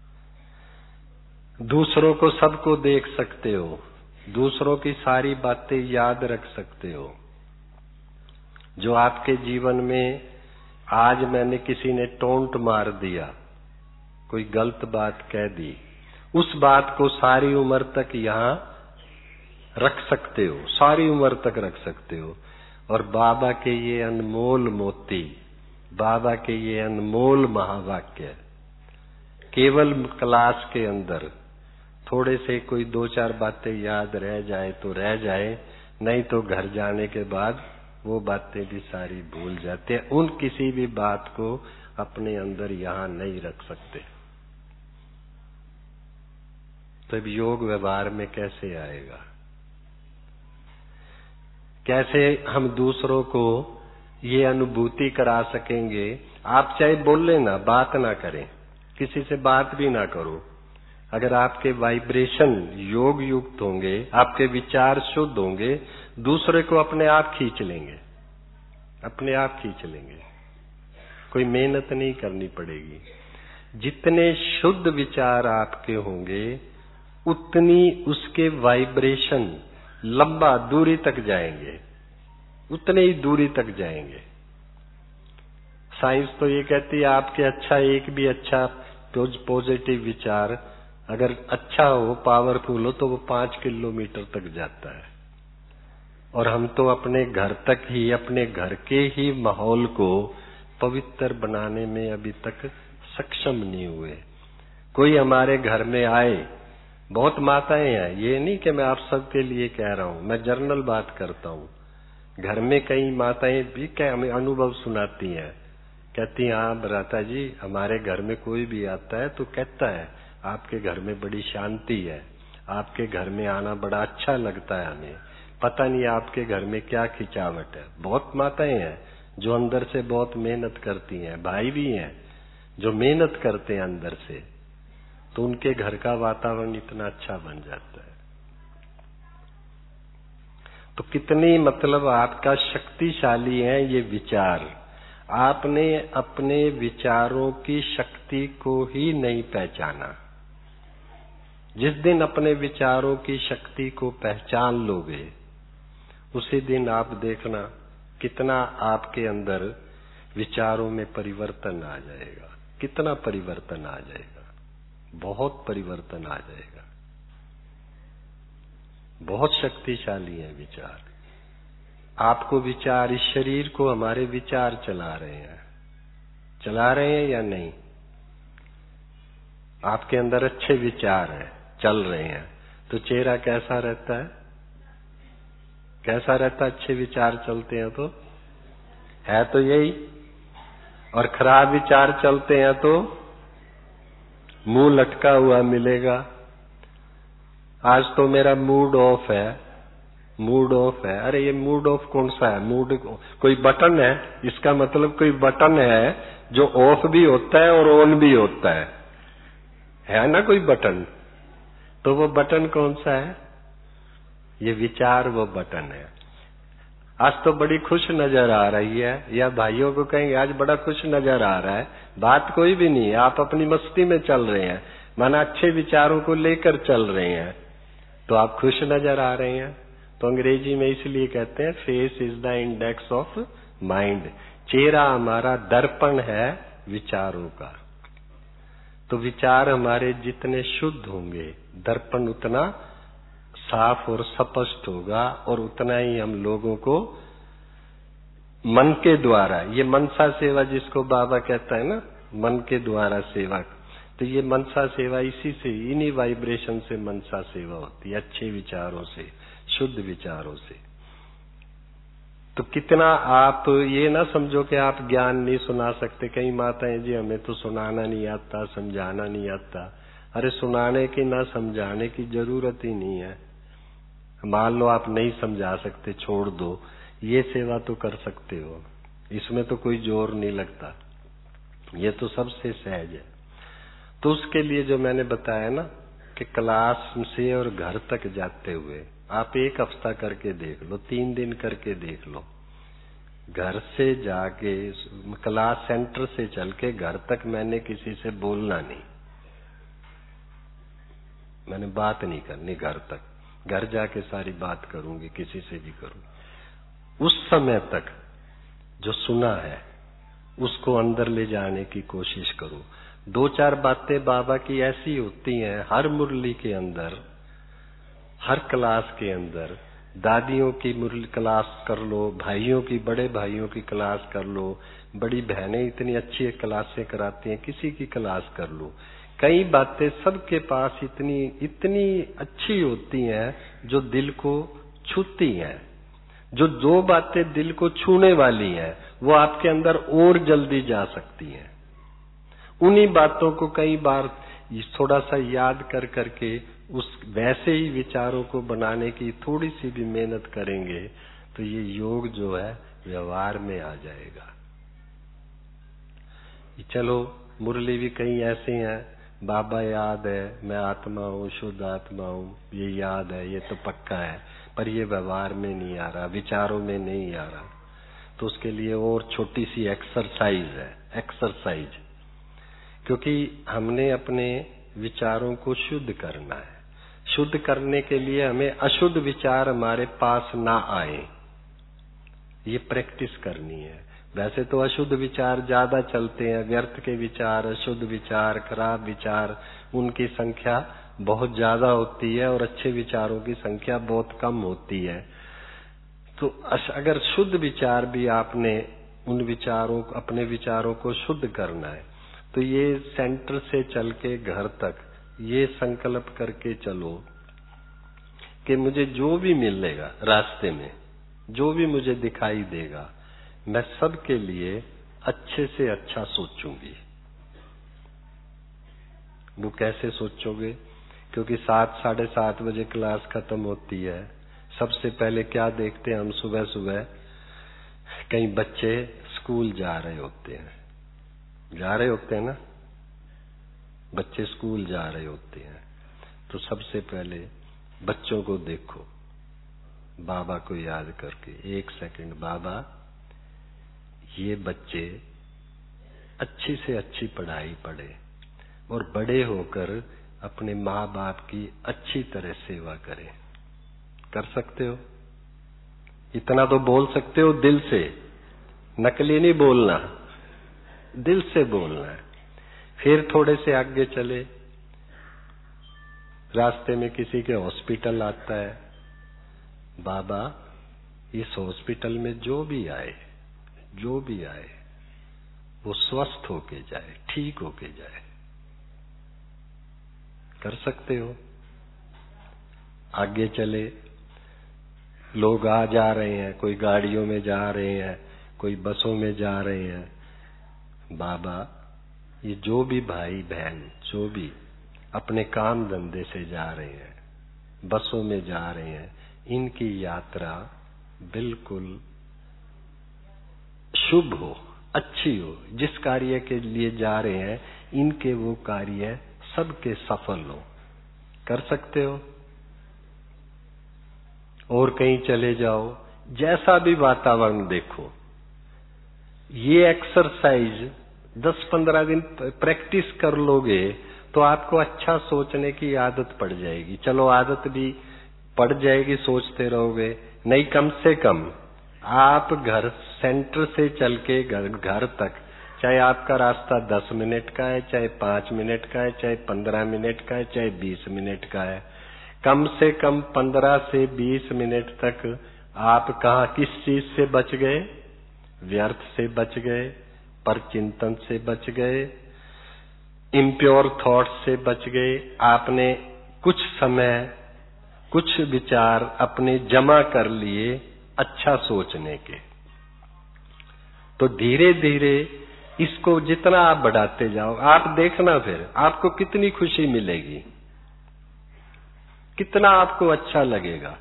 दूसरों को सबको देख सकते हो, दूसरों की सारी बातें याद रख सकते हो। जो आपके जीवन में आज मैंने किसी ने टोंट मार दिया, कोई गलत बात कह दी, उस बात को सारी उम्र तक यहाँ रख सकते हो, सारी उम्र तक रख सकते हो। और बाबा के ये अनमोल मोती, बाबा के ये अनमोल महावाक्य केवल क्लास के अंदर थोड़े से कोई 2-4 बातें याद रह जाए तो रह जाए, नहीं तो घर जाने के बाद वो बातें भी सारी भूल जाते हैं। उन किसी भी बात को अपने अंदर यहाँ नहीं रख सकते। तब योग व्यवहार में कैसे आएगा? कैसे हम दूसरों को ये अनुभूति करा सकेंगे? आप चाहे बोले ना, बात ना करें, किसी से बात भी ना करो, अगर आपके वाइब्रेशन योग युक्त होंगे, आपके विचार शुद्ध होंगे, दूसरे को अपने आप खींच लेंगे, अपने आप खींच लेंगे। कोई मेहनत नहीं करनी पड़ेगी। जितने शुद्ध विचार आपके होंगे उतनी उसके वाइब्रेशन लंबा दूरी तक जाएंगे, उतने ही दूरी तक जाएंगे। साइंस तो ये कहती है आपके अच्छा एक भी अच्छा पॉजिटिव विचार अगर अच्छा हो, पावरफुल हो, तो वो 5 किलोमीटर तक जाता है। और हम तो अपने घर तक ही, अपने घर के ही माहौल को पवित्र बनाने में अभी तक सक्षम नहीं हुए। कोई हमारे घर में आए, बहुत माताएं हैं, ये नहीं कि मैं आप सबके लिए कह रहा हूं, मैं जनरल बात करता हूं। घर में कई माताएं भी हमें अनुभव सुनाती हैं, कहती हैं, हाँ भ्राता जी, हमारे घर में कोई भी आता है तो कहता है आपके घर में बड़ी शांति है, आपके घर में आना बड़ा अच्छा लगता है, हमें पता नहीं आपके घर में क्या खिंचावट है। बहुत माताएं हैं जो अंदर से बहुत मेहनत करती हैं, भाई भी हैं जो मेहनत करते हैं अंदर से, तो उनके घर का वातावरण इतना अच्छा बन जाता है। तो कितनी मतलब आपका शक्तिशाली है ये विचार। आपने अपने विचारों की शक्ति को ही नहीं पहचाना। जिस दिन अपने विचारों की शक्ति को पहचान लोगे, उसी दिन आप देखना कितना आपके अंदर विचारों में परिवर्तन आ जाएगा, कितना परिवर्तन आ जाएगा, बहुत परिवर्तन आ जाएगा। बहुत शक्तिशाली है विचार। आपको विचार, इस शरीर को हमारे विचार चला रहे हैं या नहीं? आपके अंदर अच्छे विचार हैं, चल रहे हैं, तो चेहरा कैसा रहता है? कैसा रहता है? अच्छे विचार चलते हैं तो है तो यही, और खराब विचार चलते हैं तो मुंह लटका हुआ मिलेगा। आज तो मेरा मूड ऑफ है, मूड ऑफ है। अरे ये मूड ऑफ कौन सा है? मूड कोई बटन है? इसका मतलब कोई बटन है जो ऑफ भी होता है और ऑन भी होता है ना कोई बटन? तो वो बटन कौन सा है? ये विचार वो बटन है। आज तो बड़ी खुश नजर आ रही है, या भाइयों को कहेंगे आज बड़ा खुश नजर आ रहा है, बात कोई भी नहीं है, आप अपनी मस्ती में चल रहे हैं, माना अच्छे विचारों को लेकर चल रहे हैं, तो आप खुश नजर आ रहे हैं। तो अंग्रेजी में इसलिए कहते हैं face is the index of mind. चेहरा हमारा दर्पण है विचारों का। तो विचार हमारे जितने शुद्ध होंगे, दर्पण उतना साफ और स्पष्ट होगा, और उतना ही हम लोगों को मन के द्वारा, ये मनसा सेवा जिसको बाबा कहता है ना, मन के द्वारा सेवा, तो ये मनसा सेवा इसी से, इन्हीं वाइब्रेशन से मनसा सेवा होती है, अच्छे विचारों से, शुद्ध विचारों से। तो कितना आप ये ना समझो कि आप ज्ञान नहीं सुना सकते। कई माताएं जी हमें तो सुनाना नहीं आता, समझाना नहीं आता। अरे सुनाने की ना समझाने की जरूरत ही नहीं है। मान लो आप नहीं समझा सकते, छोड़ दो, ये सेवा तो कर सकते हो, इसमें तो कोई जोर नहीं लगता, ये तो सबसे सहज है। तो उसके लिए जो मैंने बताया ना कि क्लास से और घर तक जाते हुए आप 1 हफ्ता करके देख लो, 3 दिन करके देख लो, घर से जाके क्लास सेंटर से चल के घर तक मैंने किसी से बोलना नहीं, मैंने बात नहीं करनी घर तक, घर जाके सारी बात करूंगी, किसी से भी करूंगी। उस समय तक जो सुना है उसको अंदर ले जाने की कोशिश करो। 2-4 बातें बाबा की ऐसी होती हैं हर मुरली के अंदर, हर क्लास के अंदर। दादियों की मुरली क्लास कर लो, भाइयों की, बड़े भाइयों की क्लास कर लो, बड़ी बहनें इतनी अच्छी क्लासें कराती हैं, किसी की क्लास कर लो। कई बातें सबके पास इतनी अच्छी होती हैं जो दिल को छूती हैं। जो बातें दिल को छूने वाली हैं वो आपके अंदर और जल्दी जा सकती हैं। उन्हीं बातों को कई बार थोड़ा सा याद कर करके उस वैसे ही विचारों को बनाने की थोड़ी सी भी मेहनत करेंगे तो ये योग जो है व्यवहार में आ जाएगा। चलो मुरली भी कई ऐसे हैं, बाबा याद है, मैं आत्मा हूँ, शुद्ध आत्मा हूँ, ये याद है, ये तो पक्का है, पर ये व्यवहार में नहीं आ रहा, विचारों में नहीं आ रहा। तो उसके लिए और छोटी सी एक्सरसाइज है, एक्सरसाइज, क्योंकि हमने अपने विचारों को शुद्ध करना है। शुद्ध करने के लिए हमें अशुद्ध विचार हमारे पास ना आए, ये प्रैक्टिस करनी है। वैसे तो अशुद्ध विचार ज्यादा चलते हैं, व्यर्थ के विचार, अशुद्ध विचार, खराब विचार, उनकी संख्या बहुत ज्यादा होती है और अच्छे विचारों की संख्या बहुत कम होती है। तो अगर शुद्ध विचार भी आपने उन विचारों, अपने विचारों को शुद्ध करना है, तो ये सेंटर से चल के घर तक ये संकल्प करके चलो कि मुझे जो भी मिलेगा रास्ते में, जो भी मुझे दिखाई देगा, मैं सबके लिए अच्छे से अच्छा सोचूंगी। वो कैसे सोचोगे? क्योंकि 7-7:30 बजे क्लास खत्म होती है। सबसे पहले क्या देखते हैं हम? सुबह सुबह कई बच्चे स्कूल जा रहे होते हैं ना, बच्चे स्कूल जा रहे होते हैं। तो सबसे पहले बच्चों को देखो, बाबा को याद करके 1 सेकंड, बाबा ये बच्चे अच्छी से अच्छी पढ़ाई पढ़े और बड़े होकर अपने माँ बाप की अच्छी तरह सेवा करें। कर सकते हो? इतना तो बोल सकते हो दिल से, नकली नहीं बोलना, दिल से बोलना है। फिर थोड़े से आगे चले, रास्ते में किसी के हॉस्पिटल आता है, बाबा इस हॉस्पिटल में जो भी आए वो स्वस्थ होके जाए, ठीक होके जाए। कर सकते हो? आगे चले, लोग आ जा रहे हैं, कोई गाड़ियों में जा रहे हैं, कोई बसों में जा रहे हैं, बाबा ये जो भी भाई बहन जो भी अपने काम धंधे से जा रहे हैं, बसों में जा रहे हैं इनकी यात्रा बिल्कुल शुभ हो, अच्छी हो। जिस कार्य के लिए जा रहे हैं इनके वो कार्य सबके सफल हो। कर सकते हो? और कहीं चले जाओ, जैसा भी वातावरण देखो, ये एक्सरसाइज 10-15 दिन प्रैक्टिस कर लोगे तो आपको अच्छा सोचने की आदत पड़ जाएगी। चलो आदत भी पड़ जाएगी, सोचते रहोगे नहीं, कम से कम आप घर सेंटर से चल के घर तक, चाहे आपका रास्ता 10 मिनट का है, चाहे 5 मिनट का है, चाहे 15 मिनट का है, चाहे 20 मिनट का है, कम से कम 15 से 20 मिनट तक आप कहाँ किस चीज से बच गए? व्यर्थ से बच गए, परचिंतन से बच गए, इम्प्योर थॉट से बच गए। आपने कुछ समय, कुछ विचार अपने जमा कर लिए अच्छा सोचने के। तो धीरे धीरे इसको जितना आप बढ़ाते जाओ, आप देखना फिर आपको कितनी खुशी मिलेगी, कितना आपको अच्छा लगेगा,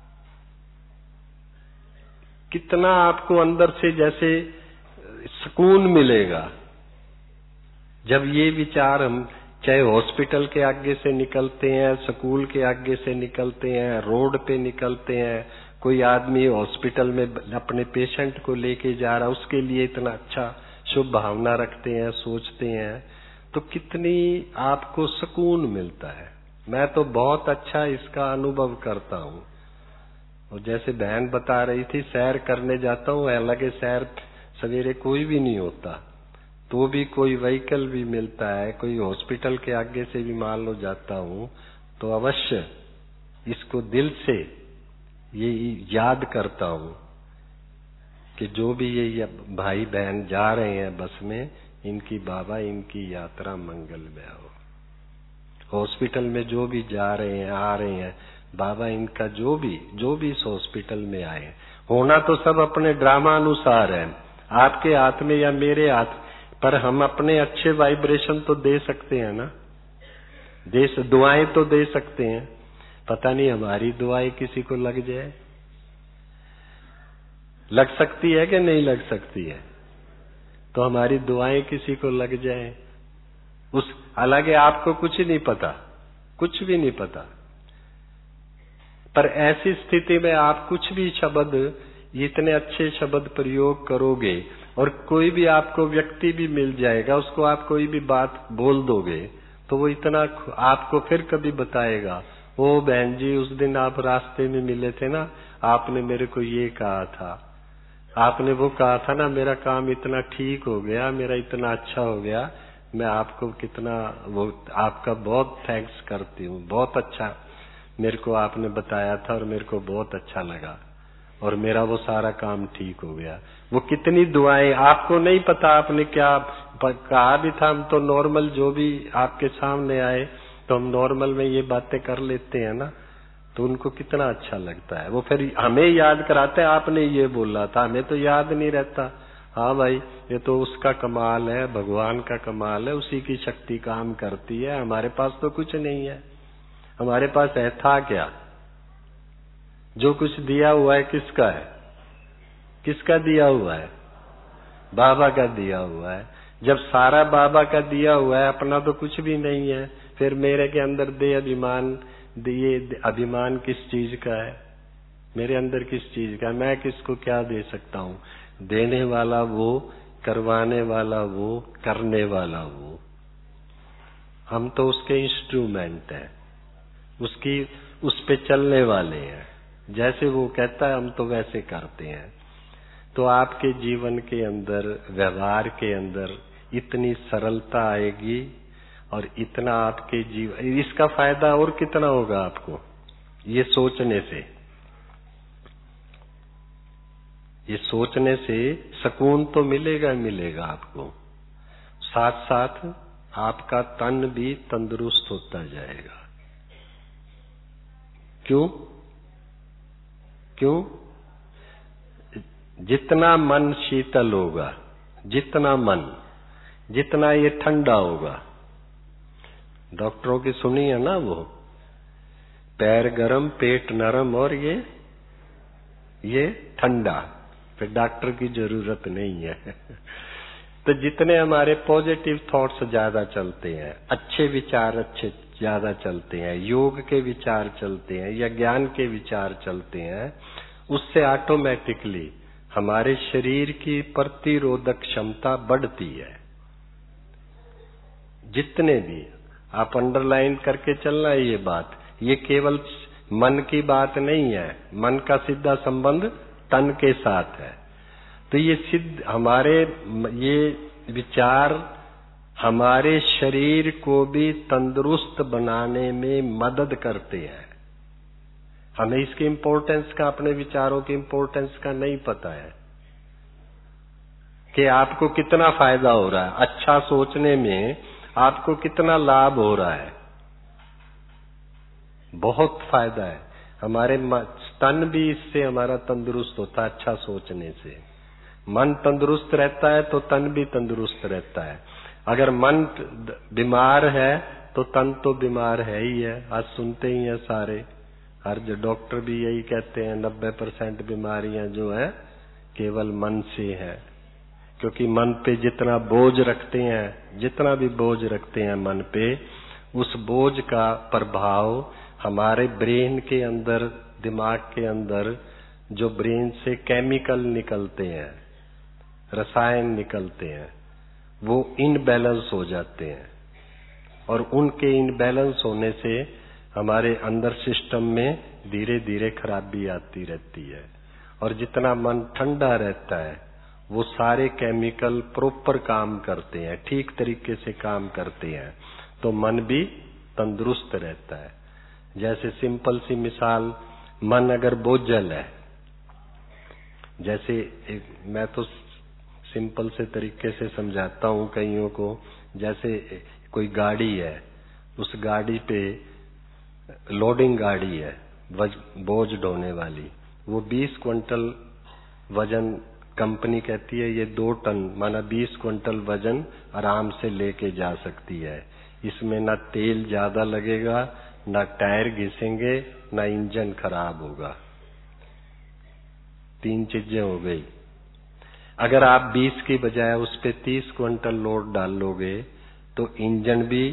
कितना आपको अंदर से जैसे सुकून मिलेगा। जब ये विचार हम चाहे हॉस्पिटल के आगे से निकलते हैं, स्कूल के आगे से निकलते हैं, रोड पे निकलते हैं, कोई आदमी हॉस्पिटल में अपने पेशेंट को लेके जा रहा है, उसके लिए इतना अच्छा शुभ भावना रखते हैं, सोचते हैं, तो कितनी आपको सुकून मिलता है। मैं तो बहुत अच्छा इसका अनुभव करता हूँ। और जैसे बहन बता रही थी, सैर करने जाता हूँ, हालांकि सैर सवेरे कोई भी नहीं होता, तो भी कोई व्हीकल भी मिलता है, कोई हॉस्पिटल के आगे से भी मान लो जाता हूँ, तो अवश्य इसको दिल से ये याद करता हूँ कि जो भी ये भाई बहन जा रहे हैं बस में, इनकी बाबा इनकी यात्रा मंगलमय हो। हॉस्पिटल में जो भी जा रहे हैं, आ रहे हैं, बाबा इनका जो भी इस हॉस्पिटल में आए, होना तो सब अपने ड्रामा अनुसार है, आपके हाथ में या मेरे हाथ, पर हम अपने अच्छे वाइब्रेशन तो दे सकते हैं ना, दुआएं तो दे सकते हैं। पता नहीं हमारी दुआएं किसी को लग जाए, लग सकती है कि नहीं लग सकती है? तो हमारी दुआएं किसी को लग जाए, उस हालांकि आपको कुछ नहीं पता, कुछ भी नहीं पता, पर ऐसी स्थिति में आप कुछ भी शब्द, इतने अच्छे शब्द प्रयोग करोगे और कोई भी आपको व्यक्ति भी मिल जाएगा, उसको आप कोई भी बात बोल दोगे तो वो इतना आपको फिर कभी बताएगा, ओ बहन जी उस दिन आप रास्ते में मिले थे ना, आपने मेरे को ये कहा था, आपने वो कहा था ना, मेरा काम इतना ठीक हो गया, मेरा इतना अच्छा हो गया, मैं आपको कितना वो आपका बहुत थैंक्स करती हूँ, बहुत अच्छा मेरे को आपने बताया था और मेरे को बहुत अच्छा लगा और मेरा वो सारा काम ठीक हो गया। वो कितनी दुआएं, आपको नहीं पता आपने क्या कहा भी था। हम तो नॉर्मल जो भी आपके सामने आए तो हम नॉर्मल में ये बातें कर लेते हैं ना, तो उनको कितना अच्छा लगता है। वो फिर हमें याद कराते हैं, आपने ये बोला था, हमें तो याद नहीं रहता। हाँ भाई, ये तो उसका कमाल है, भगवान का कमाल है, उसी की शक्ति काम करती है, हमारे पास तो कुछ नहीं है। हमारे पास है था क्या? जो कुछ दिया हुआ है किसका है? किसका दिया हुआ है? बाबा का दिया हुआ है। जब सारा बाबा का दिया हुआ है, अपना तो कुछ भी नहीं है, फिर मेरे के अंदर दे अभिमान, ये अभिमान किस चीज का है? मेरे अंदर किस चीज का है? मैं किसको क्या दे सकता हूँ? देने वाला वो, करवाने वाला वो, करने वाला वो। हम तो उसके इंस्ट्रूमेंट हैं, उसकी उस पे चलने वाले हैं। जैसे वो कहता है हम तो वैसे करते हैं। तो आपके जीवन के अंदर, व्यवहार के अंदर इतनी सरलता आएगी और इतना आपके जीवन, इसका फायदा और कितना होगा आपको ये सोचने से। ये सोचने से सुकून तो मिलेगा मिलेगा आपको, साथ साथ आपका तन भी तंदुरुस्त होता जाएगा। क्यों? क्यों? जितना मन शीतल होगा, जितना मन, जितना ये ठंडा होगा, डॉक्टरों की सुनी है ना वो, पैर गरम, पेट नरम और ये ठंडा, फिर डॉक्टर की जरूरत नहीं है। तो जितने हमारे पॉजिटिव थॉट्स ज्यादा चलते हैं, अच्छे विचार अच्छे ज्यादा चलते हैं, योग के विचार चलते हैं या ज्ञान के विचार चलते हैं, उससे ऑटोमेटिकली हमारे शरीर की प्रतिरोधक क्षमता बढ़ती है। जितने भी आप अंडरलाइन करके चलना है ये बात, ये केवल मन की बात नहीं है, मन का सीधा संबंध तन के साथ है। तो ये सिद्ध हमारे ये विचार हमारे शरीर को भी तंदुरुस्त बनाने में मदद करते हैं। हमें इसकी इम्पोर्टेंस का, अपने विचारों की इम्पोर्टेंस का नहीं पता है कि आपको कितना फायदा हो रहा है, अच्छा सोचने में आपको कितना लाभ हो रहा है। बहुत फायदा है। हमारे तन भी इससे हमारा तंदुरुस्त होता है, अच्छा सोचने से। मन तंदुरुस्त रहता है तो तन भी तंदुरुस्त रहता है। अगर मन बीमार है तो तन तो बीमार है ही है। आज सुनते ही हैं सारे, हर जो डॉक्टर भी यही कहते हैं 90% बीमारियां जो है केवल मन से है। क्योंकि मन पे जितना बोझ रखते हैं, जितना भी बोझ रखते हैं मन पे, उस बोझ का प्रभाव हमारे ब्रेन के अंदर, दिमाग के अंदर जो ब्रेन से केमिकल निकलते हैं, रसायन निकलते हैं, वो इनबैलेंस हो जाते हैं। और उनके इनबैलेंस होने से हमारे अंदर सिस्टम में धीरे धीरे खराबी आती रहती है। और जितना मन ठंडा रहता है वो सारे केमिकल प्रॉपर काम करते हैं, ठीक तरीके से काम करते हैं, तो मन भी तंदुरुस्त रहता है। जैसे सिंपल सी मिसाल, मन अगर बोझल है, जैसे मैं तो सिंपल से तरीके से समझाता हूँ कईयों को। जैसे कोई गाड़ी है, उस गाड़ी पे लोडिंग गाड़ी है, बोझ ढोने वाली, वो 20 क्विंटल वजन, कंपनी कहती है ये 2 टन माना 20 क्विंटल वजन आराम से लेके जा सकती है। इसमें ना तेल ज्यादा लगेगा, ना टायर घिसेंगे, ना इंजन खराब होगा। 3 चीजें हो गई। अगर आप 20 की बजाय उस पे 30 क्विंटल लोड डालोगे तो इंजन भी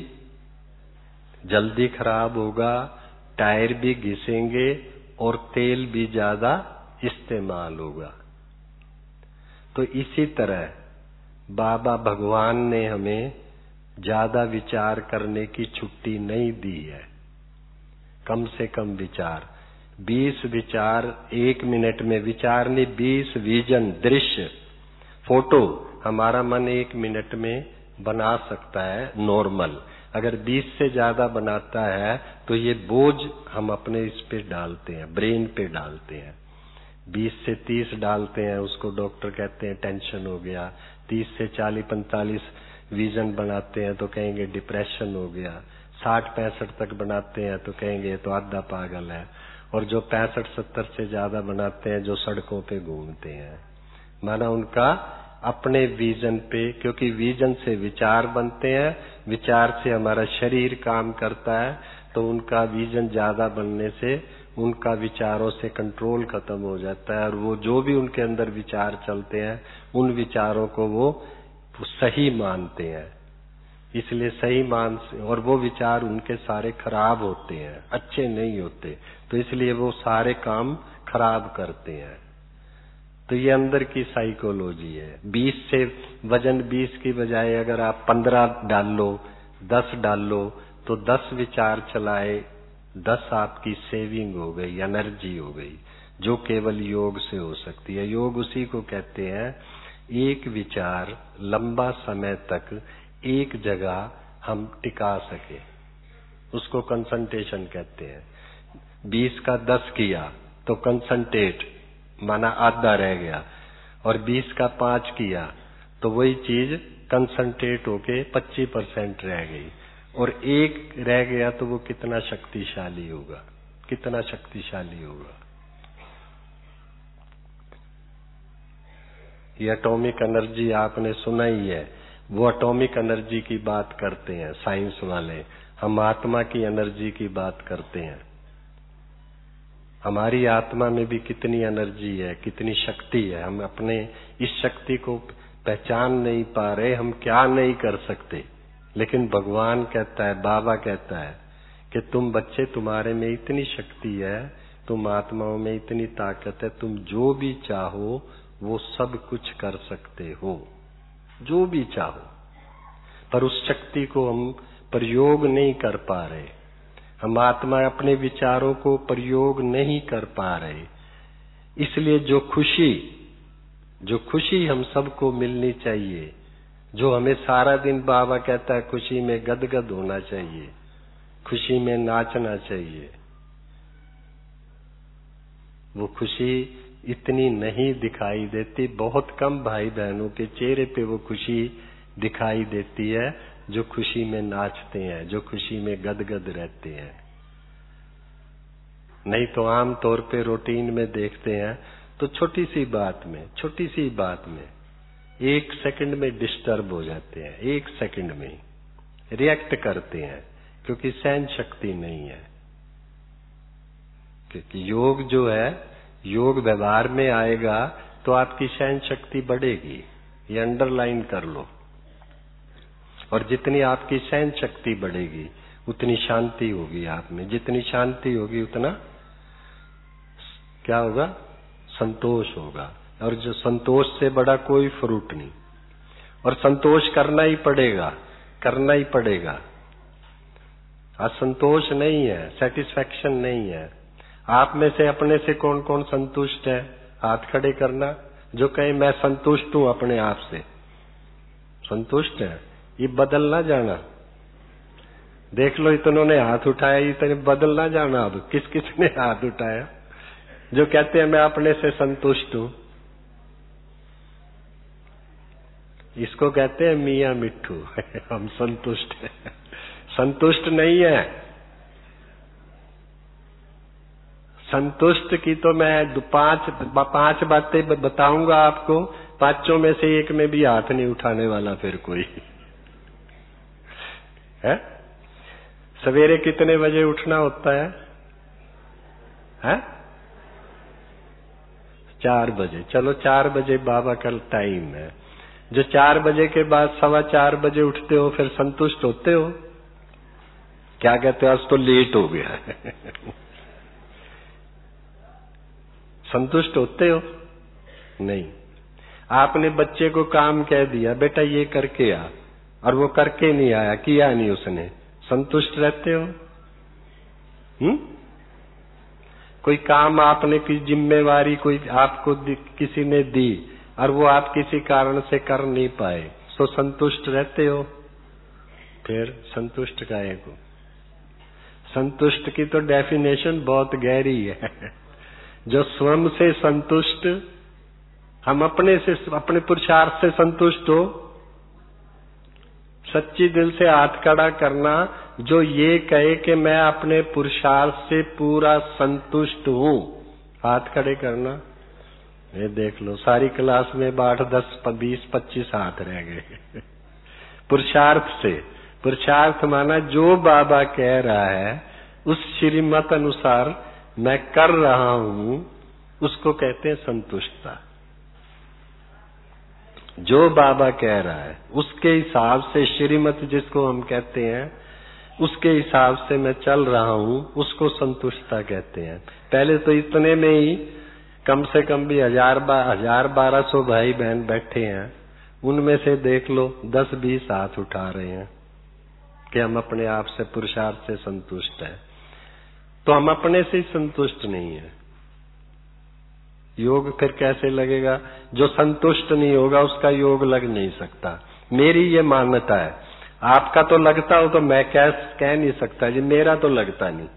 जल्दी खराब होगा, टायर भी घिसेंगे और तेल भी ज्यादा इस्तेमाल होगा। तो इसी तरह बाबा भगवान ने हमें ज्यादा विचार करने की छुट्टी नहीं दी है। कम से कम विचार, 20 विचार 1 मिनट में, विचार नहीं 20 विजन, दृश्य, फोटो हमारा मन 1 मिनट में बना सकता है नॉर्मल। अगर 20 से ज्यादा बनाता है तो ये बोझ हम अपने इस पे डालते हैं, ब्रेन पे डालते हैं। 20 से 30 डालते हैं, उसको डॉक्टर कहते हैं टेंशन हो गया। 30 से 40-45 विजन बनाते हैं तो कहेंगे डिप्रेशन हो गया। 60-65 तक बनाते हैं तो कहेंगे तो आधा पागल है। और जो 65-70 से ज्यादा बनाते हैं, जो सड़कों पे घूमते हैं, माना उनका अपने विजन पे, क्योंकि विजन से विचार बनते हैं, विचार से हमारा शरीर काम करता है, तो उनका विजन ज्यादा बनने से उनका विचारों से कंट्रोल खत्म हो जाता है। और वो जो भी उनके अंदर विचार चलते हैं, उन विचारों को वो सही मानते हैं। इसलिए सही मान, और वो विचार उनके सारे खराब होते हैं, अच्छे नहीं होते, तो इसलिए वो सारे काम खराब करते हैं। तो ये अंदर की साइकोलॉजी है। 20 से वजन 20 की बजाय अगर आप 15 डाल लो, 10 डाल लो, तो 10 विचार चलाए, 10 आपकी सेविंग हो गई, एनर्जी हो गई, जो केवल योग से हो सकती है। योग उसी को कहते हैं एक विचार लंबा समय तक एक जगह हम टिका सके, उसको कंसंट्रेशन कहते हैं। 20 का 10 किया तो कंसंट्रेट, माना आधा रह गया, और 20 का 5 किया तो वही चीज कंसंट्रेट होके 25% रह गई, और 1 रह गया तो वो कितना शक्तिशाली होगा, कितना शक्तिशाली होगा। ये एटॉमिक एनर्जी आपने सुना ही है, वो एटॉमिक एनर्जी की बात करते हैं साइंस वाले, हम आत्मा की एनर्जी की बात करते हैं। हमारी आत्मा में भी कितनी एनर्जी है, कितनी शक्ति है। हम अपने इस शक्ति को पहचान नहीं पा रहे, हम क्या नहीं कर सकते। लेकिन भगवान कहता है, बाबा कहता है कि तुम बच्चे, तुम्हारे में इतनी शक्ति है, तुम आत्माओं में इतनी ताकत है, तुम जो भी चाहो वो सब कुछ कर सकते हो, जो भी चाहो। पर उस शक्ति को हम प्रयोग नहीं कर पा रहे। हम आत्मा अपने विचारों को प्रयोग नहीं कर पा रहे। इसलिए जो खुशी हम सबको मिलनी चाहिए, जो हमें सारा दिन बाबा कहता है खुशी में गदगद होना चाहिए, खुशी में नाचना चाहिए, वो खुशी इतनी नहीं दिखाई देती। बहुत कम भाई बहनों के चेहरे पे वो खुशी दिखाई देती है जो खुशी में नाचते हैं, जो खुशी में गदगद रहते हैं। नहीं तो आम तौर पे रूटीन में देखते हैं तो छोटी सी बात में 1 सेकंड में डिस्टर्ब हो जाते हैं, 1 सेकंड में रिएक्ट करते हैं, क्योंकि सहन शक्ति नहीं है। क्योंकि योग जो है, योग व्यवहार में आएगा तो आपकी सहन शक्ति बढ़ेगी, ये अंडरलाइन कर लो। और जितनी आपकी सहन शक्ति बढ़ेगी उतनी शांति होगी आप में, जितनी शांति होगी उतना क्या होगा, संतोष होगा। और जो संतोष से बड़ा कोई फ्रूट नहीं। और संतोष करना ही पड़ेगा। असंतोष नहीं है, सेटिस्फैक्शन नहीं है। आप में से अपने से कौन कौन संतुष्ट है? हाथ खड़े करना जो कहे मैं संतुष्ट हूं अपने आप से। संतुष्ट है, ये बदल ना जाना। देख लो इतनों ने हाथ उठाया, इतने बदल ना जाना। अब किस किस ने हाथ उठाया जो कहते हैं मैं अपने से संतुष्ट हूं? इसको कहते हैं मियां मिट्ठू। हम संतुष्ट हैं। संतुष्ट नहीं है। संतुष्ट की तो मैं पांच बातें बताऊंगा आपको, 5 में से एक में भी हाथ नहीं उठाने वाला फिर कोई है। सवेरे कितने बजे उठना होता है? 4 बजे। चलो 4 बजे बाबा का टाइम है। जो 4 बजे के बाद 4:15 बजे उठते हो, फिर संतुष्ट होते हो? क्या कहते हो, आज तो लेट हो गया संतुष्ट होते हो? नहीं। आपने बच्चे को काम कह दिया, बेटा ये करके आ, और वो करके नहीं आया, किया नहीं उसने, संतुष्ट रहते हो? कोई काम आपने की जिम्मेवारी कोई आपको किसी ने दी और वो आप किसी कारण से कर नहीं पाए, तो संतुष्ट रहते हो? फिर संतुष्ट काहे को? संतुष्ट की तो डेफिनेशन बहुत गहरी है। जो स्वयं से संतुष्ट, हम अपने पुरुषार्थ से संतुष्ट हो, सच्ची दिल से हाथ खड़ा करना जो ये कहे कि मैं अपने पुरुषार्थ से पूरा संतुष्ट हूं, हाथ खड़े करना। ये देख लो सारी क्लास में 8, 10, 20, 25 हाथ रह गए। पुरुषार्थ से, पुरुषार्थ माना जो बाबा कह रहा है उस श्रीमत अनुसार मैं कर रहा हूं, उसको कहते हैं संतुष्टता। जो बाबा कह रहा है उसके हिसाब से, श्रीमत जिसको हम कहते हैं, उसके हिसाब से मैं चल रहा हूं, उसको संतुष्टता कहते हैं। पहले तो इतने में ही कम से कम भी 1000-1200 भाई बहन बैठे हैं, उनमें से देख लो 10-20 हाथ उठा रहे हैं कि हम अपने आप से पुरुषार्थ से संतुष्ट हैं। तो हम अपने से ही संतुष्ट नहीं है। योग फिर कैसे लगेगा? जो संतुष्ट नहीं होगा उसका योग लग नहीं सकता। मेरी ये मान्यता है। आपका तो लगता हो तो मैं कह नहीं सकता जी, मेरा तो लगता नहीं।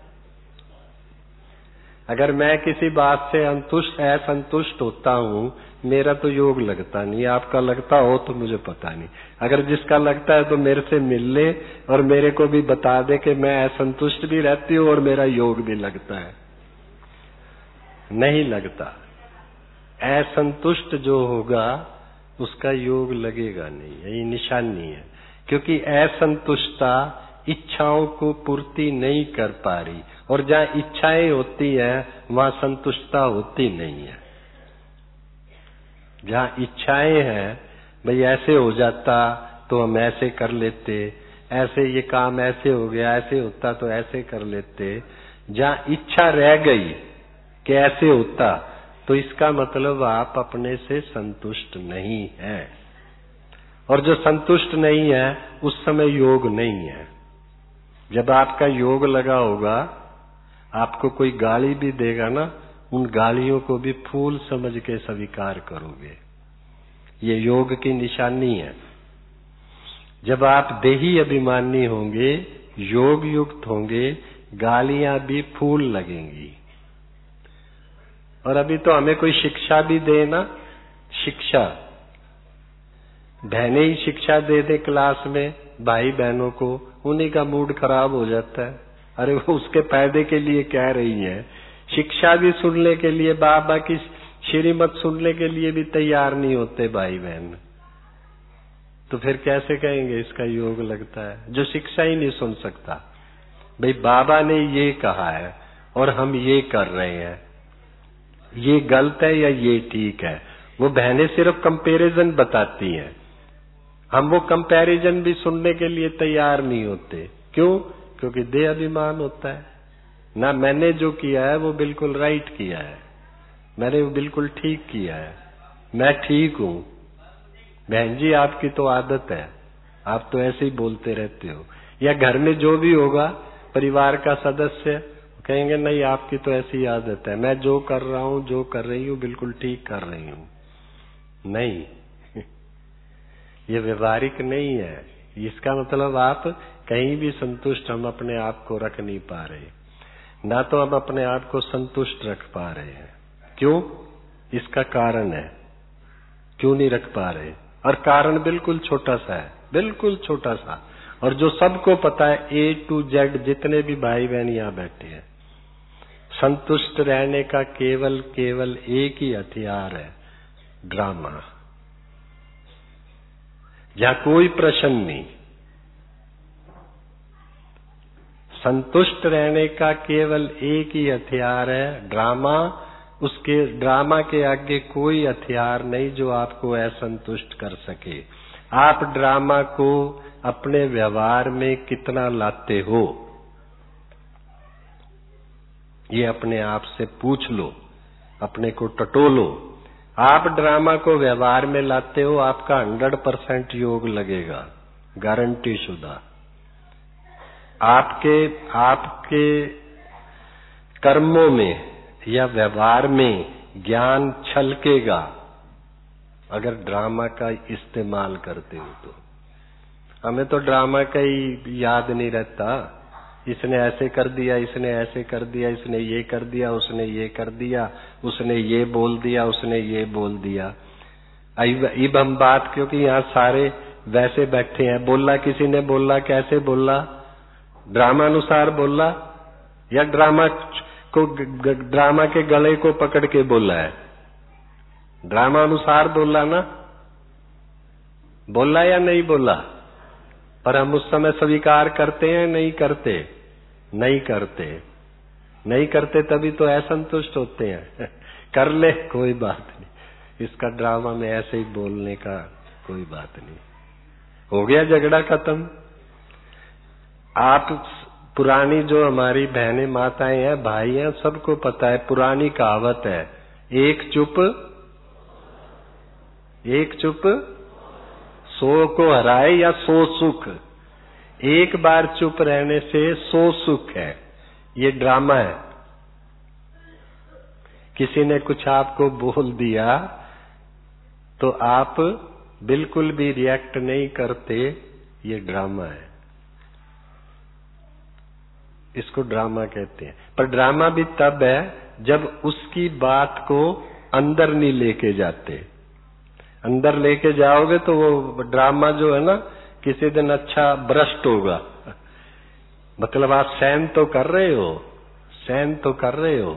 अगर मैं किसी बात से असंतुष्ट होता हूं, मेरा तो योग लगता नहीं। आपका लगता हो तो मुझे पता नहीं। अगर जिसका लगता है तो मेरे से मिल ले और मेरे को भी बता दे कि मैं असंतुष्ट भी रहती हूँ और मेरा योग भी लगता है। नहीं लगता। असंतुष्ट जो होगा उसका योग लगेगा नहीं, यही निशानी है। क्योंकि असंतुष्टता इच्छाओं को पूर्ति नहीं कर पा रही, और जहाँ इच्छाएं होती है वहाँ संतुष्टता होती नहीं है। जहाँ इच्छाएं हैं, भाई ऐसे हो जाता तो हम ऐसे कर लेते, ऐसे ये काम ऐसे हो गया, ऐसे होता तो ऐसे कर लेते, जहाँ इच्छा रह गई कि ऐसे होता, तो इसका मतलब आप अपने से संतुष्ट नहीं हैं। और जो संतुष्ट नहीं है उस समय योग नहीं है। जब आपका योग लगा होगा, आपको कोई गाली भी देगा ना, उन गालियों को भी फूल समझ के स्वीकार करोगे। ये योग की निशानी है। जब आप देही अभिमानी होंगे, योग युक्त होंगे, गालियां भी फूल लगेंगी। और अभी तो हमें कोई शिक्षा भी दे ना, शिक्षा, बहनें ही शिक्षा दे दे क्लास में भाई बहनों को, उन्हीं का मूड खराब हो जाता है। अरे वो उसके फायदे के लिए कह रही है, शिक्षा भी सुनने के लिए, बाबा की श्रीमत सुनने के लिए भी तैयार नहीं होते भाई बहन, तो फिर कैसे कहेंगे इसका योग लगता है? जो शिक्षा ही नहीं सुन सकता, भाई बाबा ने ये कहा है और हम ये कर रहे हैं, ये गलत है या ये ठीक है। वो बहनें सिर्फ कंपैरिजन बताती हैं, हम वो कंपैरिजन भी सुनने के लिए तैयार नहीं होते। क्यों? क्योंकि देह अभिमान होता है ना। मैंने जो किया है वो बिल्कुल राइट किया है, मैंने वो बिल्कुल ठीक किया है, मैं ठीक हूँ। बहन जी आपकी तो आदत है, आप तो ऐसे ही बोलते रहते हो। या घर में जो भी होगा, परिवार का सदस्य कहेंगे नहीं आपकी तो ऐसी आदत है, मैं जो कर रहा हूँ, जो कर रही हूँ बिल्कुल ठीक कर रही हूँ। नहीं, ये व्यवहारिक नहीं है। इसका मतलब आप कहीं भी संतुष्ट हम अपने आप को रख नहीं पा रहे, ना तो हम अपने आप को संतुष्ट रख पा रहे हैं। क्यों? इसका कारण है क्यों नहीं रख पा रहे। और कारण बिल्कुल छोटा सा है, बिल्कुल छोटा सा, और जो सबको पता है, A to Z जितने भी भाई बहन यहाँ बैठे हैं, संतुष्ट रहने का केवल एक ही हथियार है, ड्रामा। जहाँ कोई प्रश्न नहीं, संतुष्ट रहने का केवल एक ही हथियार है, ड्रामा। उसके ड्रामा के आगे कोई हथियार नहीं जो आपको असंतुष्ट कर सके। आप ड्रामा को अपने व्यवहार में कितना लाते हो, ये अपने आप से पूछ लो, अपने को टटोलो। आप ड्रामा को व्यवहार में लाते हो, आपका 100% योग लगेगा, गारंटी शुदा। आपके कर्मों में या व्यवहार में ज्ञान छलकेगा अगर ड्रामा का इस्तेमाल करते हो तो। हमें तो ड्रामा का ही याद नहीं रहता, इसने ऐसे कर दिया, इसने ऐसे कर दिया, इसने ये कर दिया, उसने ये कर दिया, उसने ये बोल दिया, उसने ये बोल दिया। अब हम बात, क्योंकि यहाँ सारे वैसे बैठे हैं, बोला किसी ने बोला, कैसे बोला? ड्रामानुसार बोला या ड्रामा के गले को पकड़ के बोला है? ड्रामानुसार बोला ना, बोला या नहीं बोला? पर हम उस समय स्वीकार करते हैं नहीं करते? नहीं करते, नहीं करते, तभी तो असंतुष्ट होते हैं। कर ले कोई बात नहीं, इसका ड्रामा में ऐसे ही बोलने का कोई बात नहीं, हो गया झगड़ा खत्म। आप पुरानी जो हमारी बहनें माताएं हैं, भाई हैं, सबको पता है, पुरानी कहावत है, एक चुप 100 को हराए या 100 सुख। एक बार चुप रहने से 100 सुख है। ये ड्रामा है। किसी ने कुछ आपको बोल दिया तो आप बिल्कुल भी रिएक्ट नहीं करते, ये ड्रामा है। इसको ड्रामा कहते हैं। पर ड्रामा भी तब है जब उसकी बात को अंदर नहीं लेके जाते। अंदर लेके जाओगे तो वो ड्रामा जो है ना, किसी दिन अच्छा भ्रष्ट होगा। मतलब आप सहन तो कर रहे हो,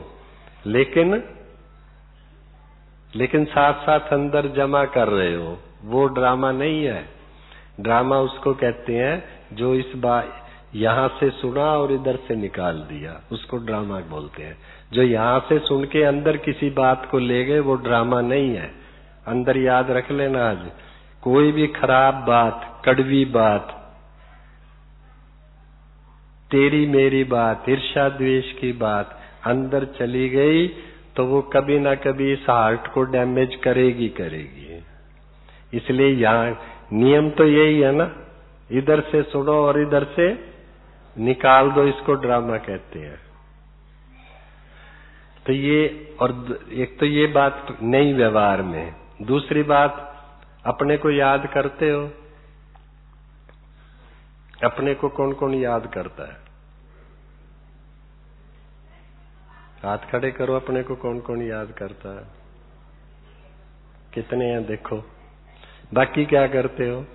लेकिन साथ साथ अंदर जमा कर रहे हो। वो ड्रामा नहीं है। ड्रामा उसको कहते हैं जो यहाँ से सुना और इधर से निकाल दिया, उसको ड्रामा बोलते हैं। जो यहाँ से सुन के अंदर किसी बात को ले गए वो ड्रामा नहीं है। अंदर याद रख लेना, आज कोई भी खराब बात, कड़वी बात, तेरी मेरी बात, ईर्ष्या द्वेष की बात अंदर चली गई तो वो कभी ना कभी इस हार्ट को डैमेज करेगी करेगी। इसलिए यहाँ नियम तो यही है ना, इधर से सुनो और इधर से निकाल दो, इसको ड्रामा कहते हैं। तो ये, और एक तो ये बात नहीं व्यवहार में। दूसरी बात, अपने को याद करते हो? अपने को कौन कौन याद करता है? हाथ खड़े करो, अपने को कौन कौन याद करता है? कितने हैं देखो। बाकी क्या करते हो?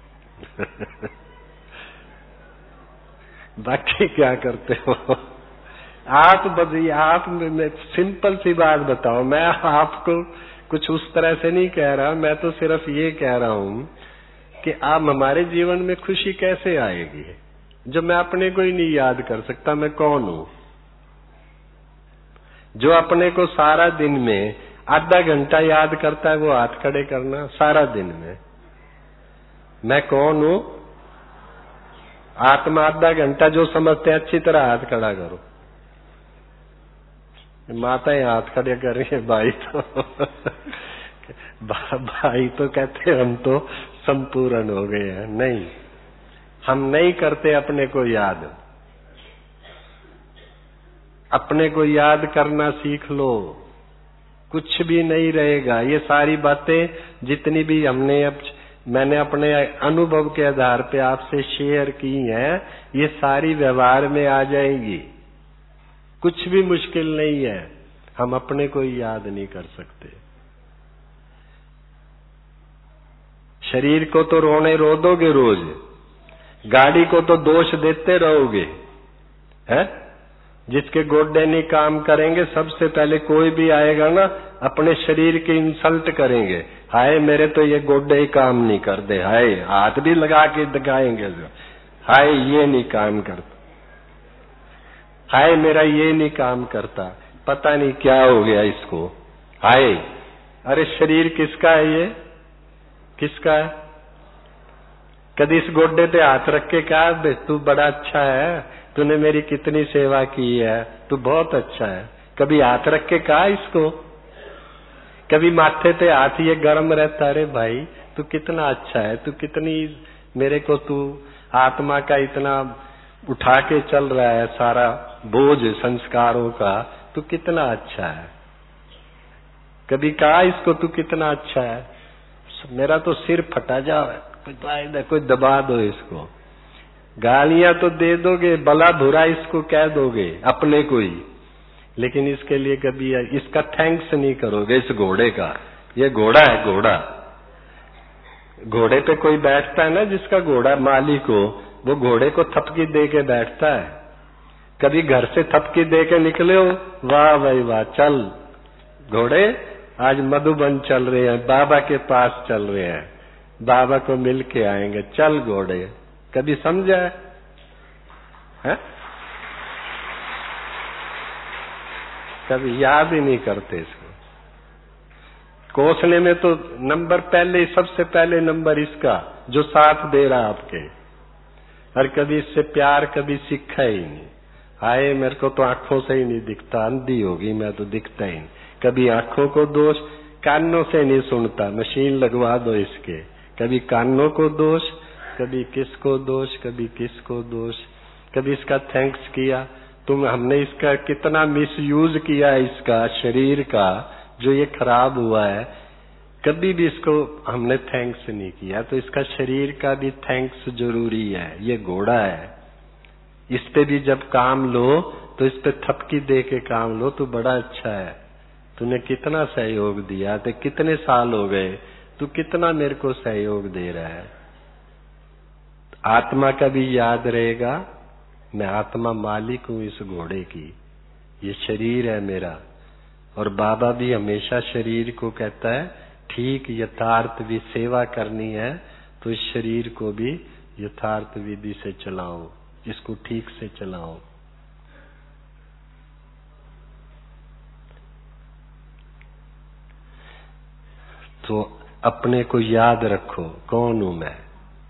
बाकी क्या करते हो? आप बताइए, आप में सिंपल सी बात बताओ। मैं आपको कुछ उस तरह से नहीं कह रहा, मैं तो सिर्फ ये कह रहा हूं कि आप हमारे जीवन में खुशी कैसे आएगी जब मैं अपने को ही नहीं याद कर सकता मैं कौन हूं। जो अपने को सारा दिन में आधा घंटा याद करता है वो हाथ खड़े करना। सारा दिन में मैं कौन हूं? आत्मा आधा घंटा जो समझते हैं अच्छी तरह हाथ खड़ा करो। माताएं हाथ खड़े कर रही है, भाई तो भाई तो कहते हैं हम तो संपूर्ण हो गए हैं। नहीं, हम नहीं करते अपने को याद। अपने को याद करना सीख लो, कुछ भी नहीं रहेगा। ये सारी बातें जितनी भी मैंने अपने अनुभव के आधार पे आपसे शेयर की हैं, ये सारी व्यवहार में आ जाएंगी। कुछ भी मुश्किल नहीं है, हम अपने को ही याद नहीं कर सकते। शरीर को तो रो दोगे रोज, गाड़ी को तो दोष देते रहोगे, है? जिसके गोड्डे नहीं काम करेंगे, सबसे पहले कोई भी आएगा ना अपने शरीर की इंसल्ट करेंगे। हाय मेरे तो ये गोड्डे ही काम नहीं करते, हाय हाथ भी लगा के दिखाएंगे, हाय ये नहीं काम करता, हाय मेरा ये नहीं काम करता, पता नहीं क्या हो गया इसको, हाय। अरे शरीर किसका है? ये किसका है? कभी इस गोड्डे पे हाथ रख के कहा तू बड़ा अच्छा है, तूने मेरी कितनी सेवा की है, तू बहुत अच्छा है? कभी हाथ रख के कहा इसको? कभी माथे पे हाथ ये गर्म रहता, अरे भाई तू कितना अच्छा है, तू कितनी मेरे को, तू आत्मा का इतना उठा के चल रहा है सारा बोझ संस्कारों का, तू कितना अच्छा है? कभी कहा इसको तू कितना अच्छा है? मेरा तो सिर फटा जाए, कोई दबा दो इसको। गालियां तो दे दोगे, भला बुरा इसको कह दोगे अपने को ही, लेकिन इसके लिए कभी इसका थैंक्स नहीं करोगे। इस घोड़े का, ये घोड़ा है, घोड़ा, घोड़े पे कोई बैठता है ना जिसका घोड़ा मालिक हो, वो घोड़े को थपकी दे के बैठता है। कभी घर से थपकी दे के निकले हो? वाह भाई वाह, चल घोड़े आज मधुबन चल रहे हैं, बाबा के पास चल रहे हैं, बाबा को मिल के आएंगे, चल घोड़े। कभी समझा है? कभी याद ही नहीं करते इसको। कोसने में तो नंबर पहले, सबसे पहले नंबर इसका जो साथ दे रहा आपके, और कभी इससे प्यार कभी सीखा ही नहीं। आए मेरे को तो आंखों से ही नहीं दिखता, अंधी होगी मैं तो दिखता ही नहीं। कभी आंखों को दोष, कानों से नहीं सुनता, मशीन लगवा दो इसके। कभी कानों को दोष, कभी किसको दोष, कभी किसको दोष। कभी इसका थैंक्स किया? हमने इसका कितना मिसयूज किया है, इसका शरीर का जो ये खराब हुआ है, कभी भी इसको हमने थैंक्स नहीं किया। तो इसका शरीर का भी थैंक्स जरूरी है। ये घोड़ा है, इस पे भी जब काम लो तो इस पे थपकी दे के काम लो। तो बड़ा अच्छा है, तूने कितना सहयोग दिया, तो कितने साल हो गए, तू कितना मेरे को सहयोग दे रहा है। आत्मा का भी याद रहेगा, मैं आत्मा मालिक हूं इस घोड़े की, ये शरीर है मेरा। और बाबा भी हमेशा शरीर को कहता है ठीक यथार्थ भी सेवा करनी है तो इस शरीर को भी यथार्थ विधि से चलाओ। इसको ठीक से चलाओ। तो अपने को याद रखो, कौन हूं मैं?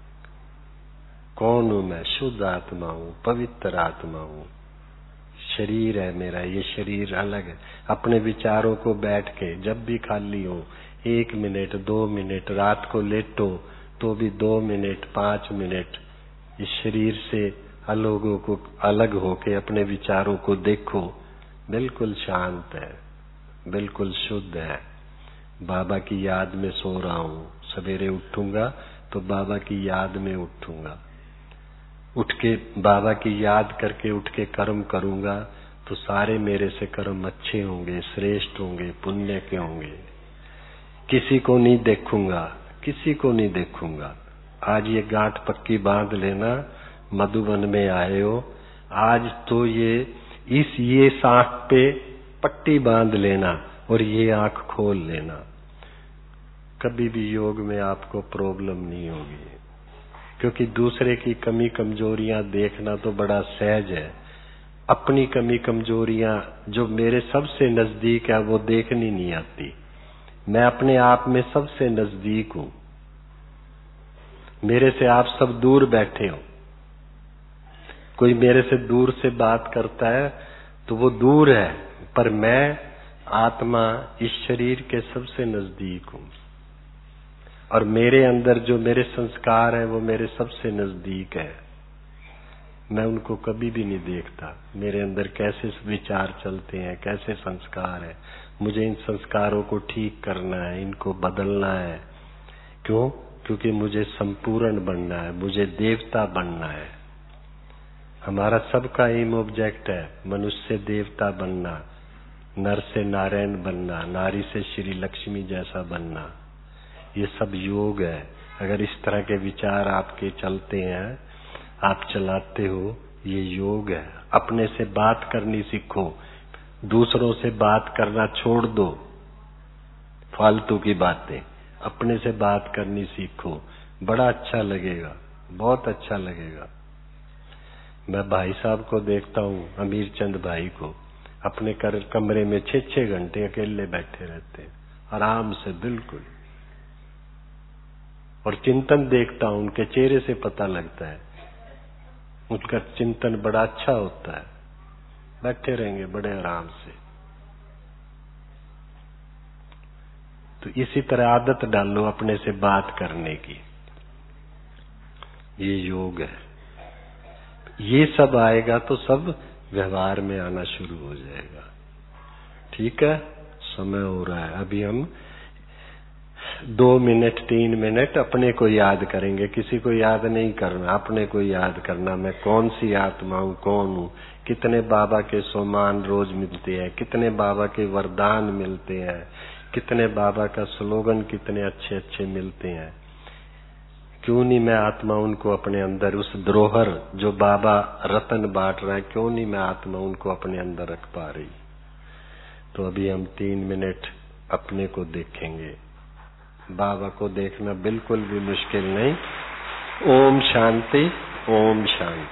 कौन हूं मैं? शुद्ध आत्मा हूं, पवित्र आत्मा हूं। शरीर है मेरा, ये शरीर अलग है। अपने विचारों को बैठ के जब भी खाली हो, 1 मिनट 2 मिनट, रात को लेटो तो भी 2 मिनट 5 मिनट इस शरीर से अलग होके अपने विचारों को देखो। बिल्कुल शांत है, बिल्कुल शुद्ध है। बाबा की याद में सो रहा हूं। सवेरे उठूंगा तो बाबा की याद में उठूंगा। उठ के बाबा की याद करके उठ के कर्म करूंगा तो सारे मेरे से कर्म अच्छे होंगे, श्रेष्ठ होंगे, पुण्य के होंगे। किसी को नहीं देखूंगा, किसी को नहीं देखूंगा। आज ये गांठ पक्की बांध लेना, मधुबन में आए हो, आज तो ये सांख पे पट्टी बांध लेना और ये आंख खोल लेना। कभी भी योग में आपको प्रॉब्लम नहीं होगी, क्योंकि दूसरे की कमी कमजोरियां देखना तो बड़ा सहज है। अपनी कमी कमजोरियां जो मेरे सबसे नजदीक है वो देखनी नहीं आती। मैं अपने आप में सबसे नजदीक हूं। मेरे से आप सब दूर बैठे हो। कोई मेरे से दूर से बात करता है तो वो दूर है, पर मैं आत्मा इस शरीर के सबसे नजदीक हूं। और मेरे अंदर जो मेरे संस्कार है वो मेरे सबसे नजदीक है। मैं उनको कभी भी नहीं देखता। मेरे अंदर कैसे विचार चलते हैं, कैसे संस्कार है, मुझे इन संस्कारों को ठीक करना है, इनको बदलना है। क्यों? क्योंकि मुझे संपूर्ण बनना है, मुझे देवता बनना है। हमारा सबका एम ऑब्जेक्ट है मनुष्य से देवता बनना, नर से नारायण बनना, नारी से श्री लक्ष्मी जैसा बनना। ये सब योग है। अगर इस तरह के विचार आपके चलते हैं, आप चलाते हो, ये योग है। अपने से बात करनी सीखो, दूसरों से बात करना छोड़ दो, फालतू की बातें। अपने से बात करनी सीखो, बड़ा अच्छा लगेगा, बहुत अच्छा लगेगा। मैं भाई साहब को देखता हूँ, अमीर चंद भाई को, अपने कमरे में 6-6 घंटे अकेले बैठे रहते हैं, आराम से बिल्कुल। और चिंतन देखता हूं, उनके चेहरे से पता लगता है उनका चिंतन बड़ा अच्छा होता है। बैठे रहेंगे बड़े आराम से। तो इसी तरह आदत डालो अपने से बात करने की। ये योग है। ये सब आएगा तो सब व्यवहार में आना शुरू हो जाएगा। ठीक है, समय हो रहा है। अभी हम 2 मिनट 3 मिनट अपने को याद करेंगे। किसी को याद नहीं करना, अपने को याद करना। मैं कौन सी आत्मा हूँ, कौन हूँ। कितने बाबा के सम्मान रोज मिलते हैं, कितने बाबा के वरदान मिलते हैं, कितने बाबा का स्लोगन कितने अच्छे अच्छे मिलते हैं। क्यों नहीं मैं आत्मा उनको अपने अंदर, उस धरोहर जो बाबा रतन बांट रहा है, क्यों नहीं मैं आत्मा उनको अपने अंदर रख पा रही। तो अभी हम 3 मिनट अपने को देखेंगे। बाबा को देखना बिल्कुल भी मुश्किल नहीं। ओम शांति, ओम शांति।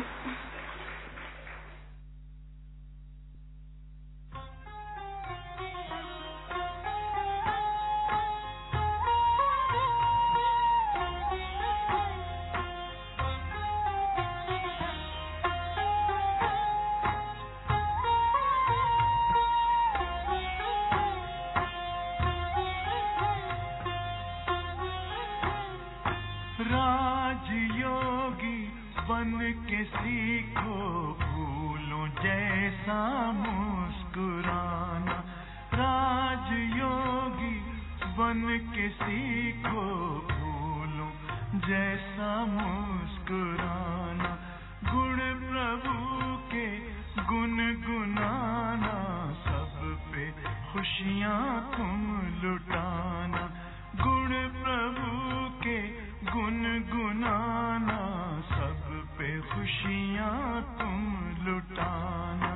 राजयोगी बन के सीखो, फूलों जैसा मुस्कुराना। राजयोगी बन के सीखो, फूलों जैसा मुस्कुराना। गुण प्रभु के गुनगुनाना, सब पे खुशियाँ तुम लुटाना। गुण प्रभु के गुनगुनाना, सब पे खुशियाँ तुम लुटाना।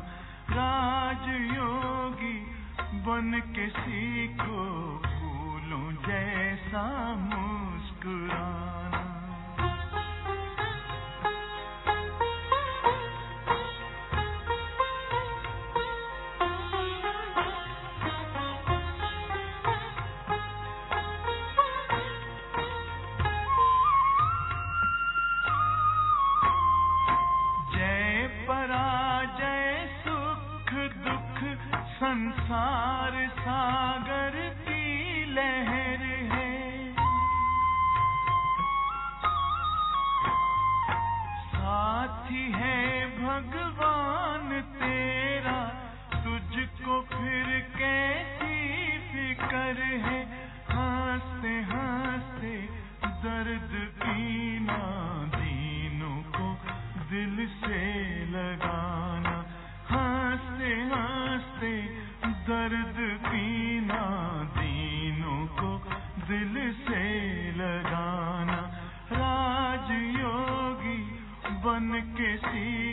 राजयोगी बन के सीखो, फूलों जैसा मुस्कुराना। के सीखो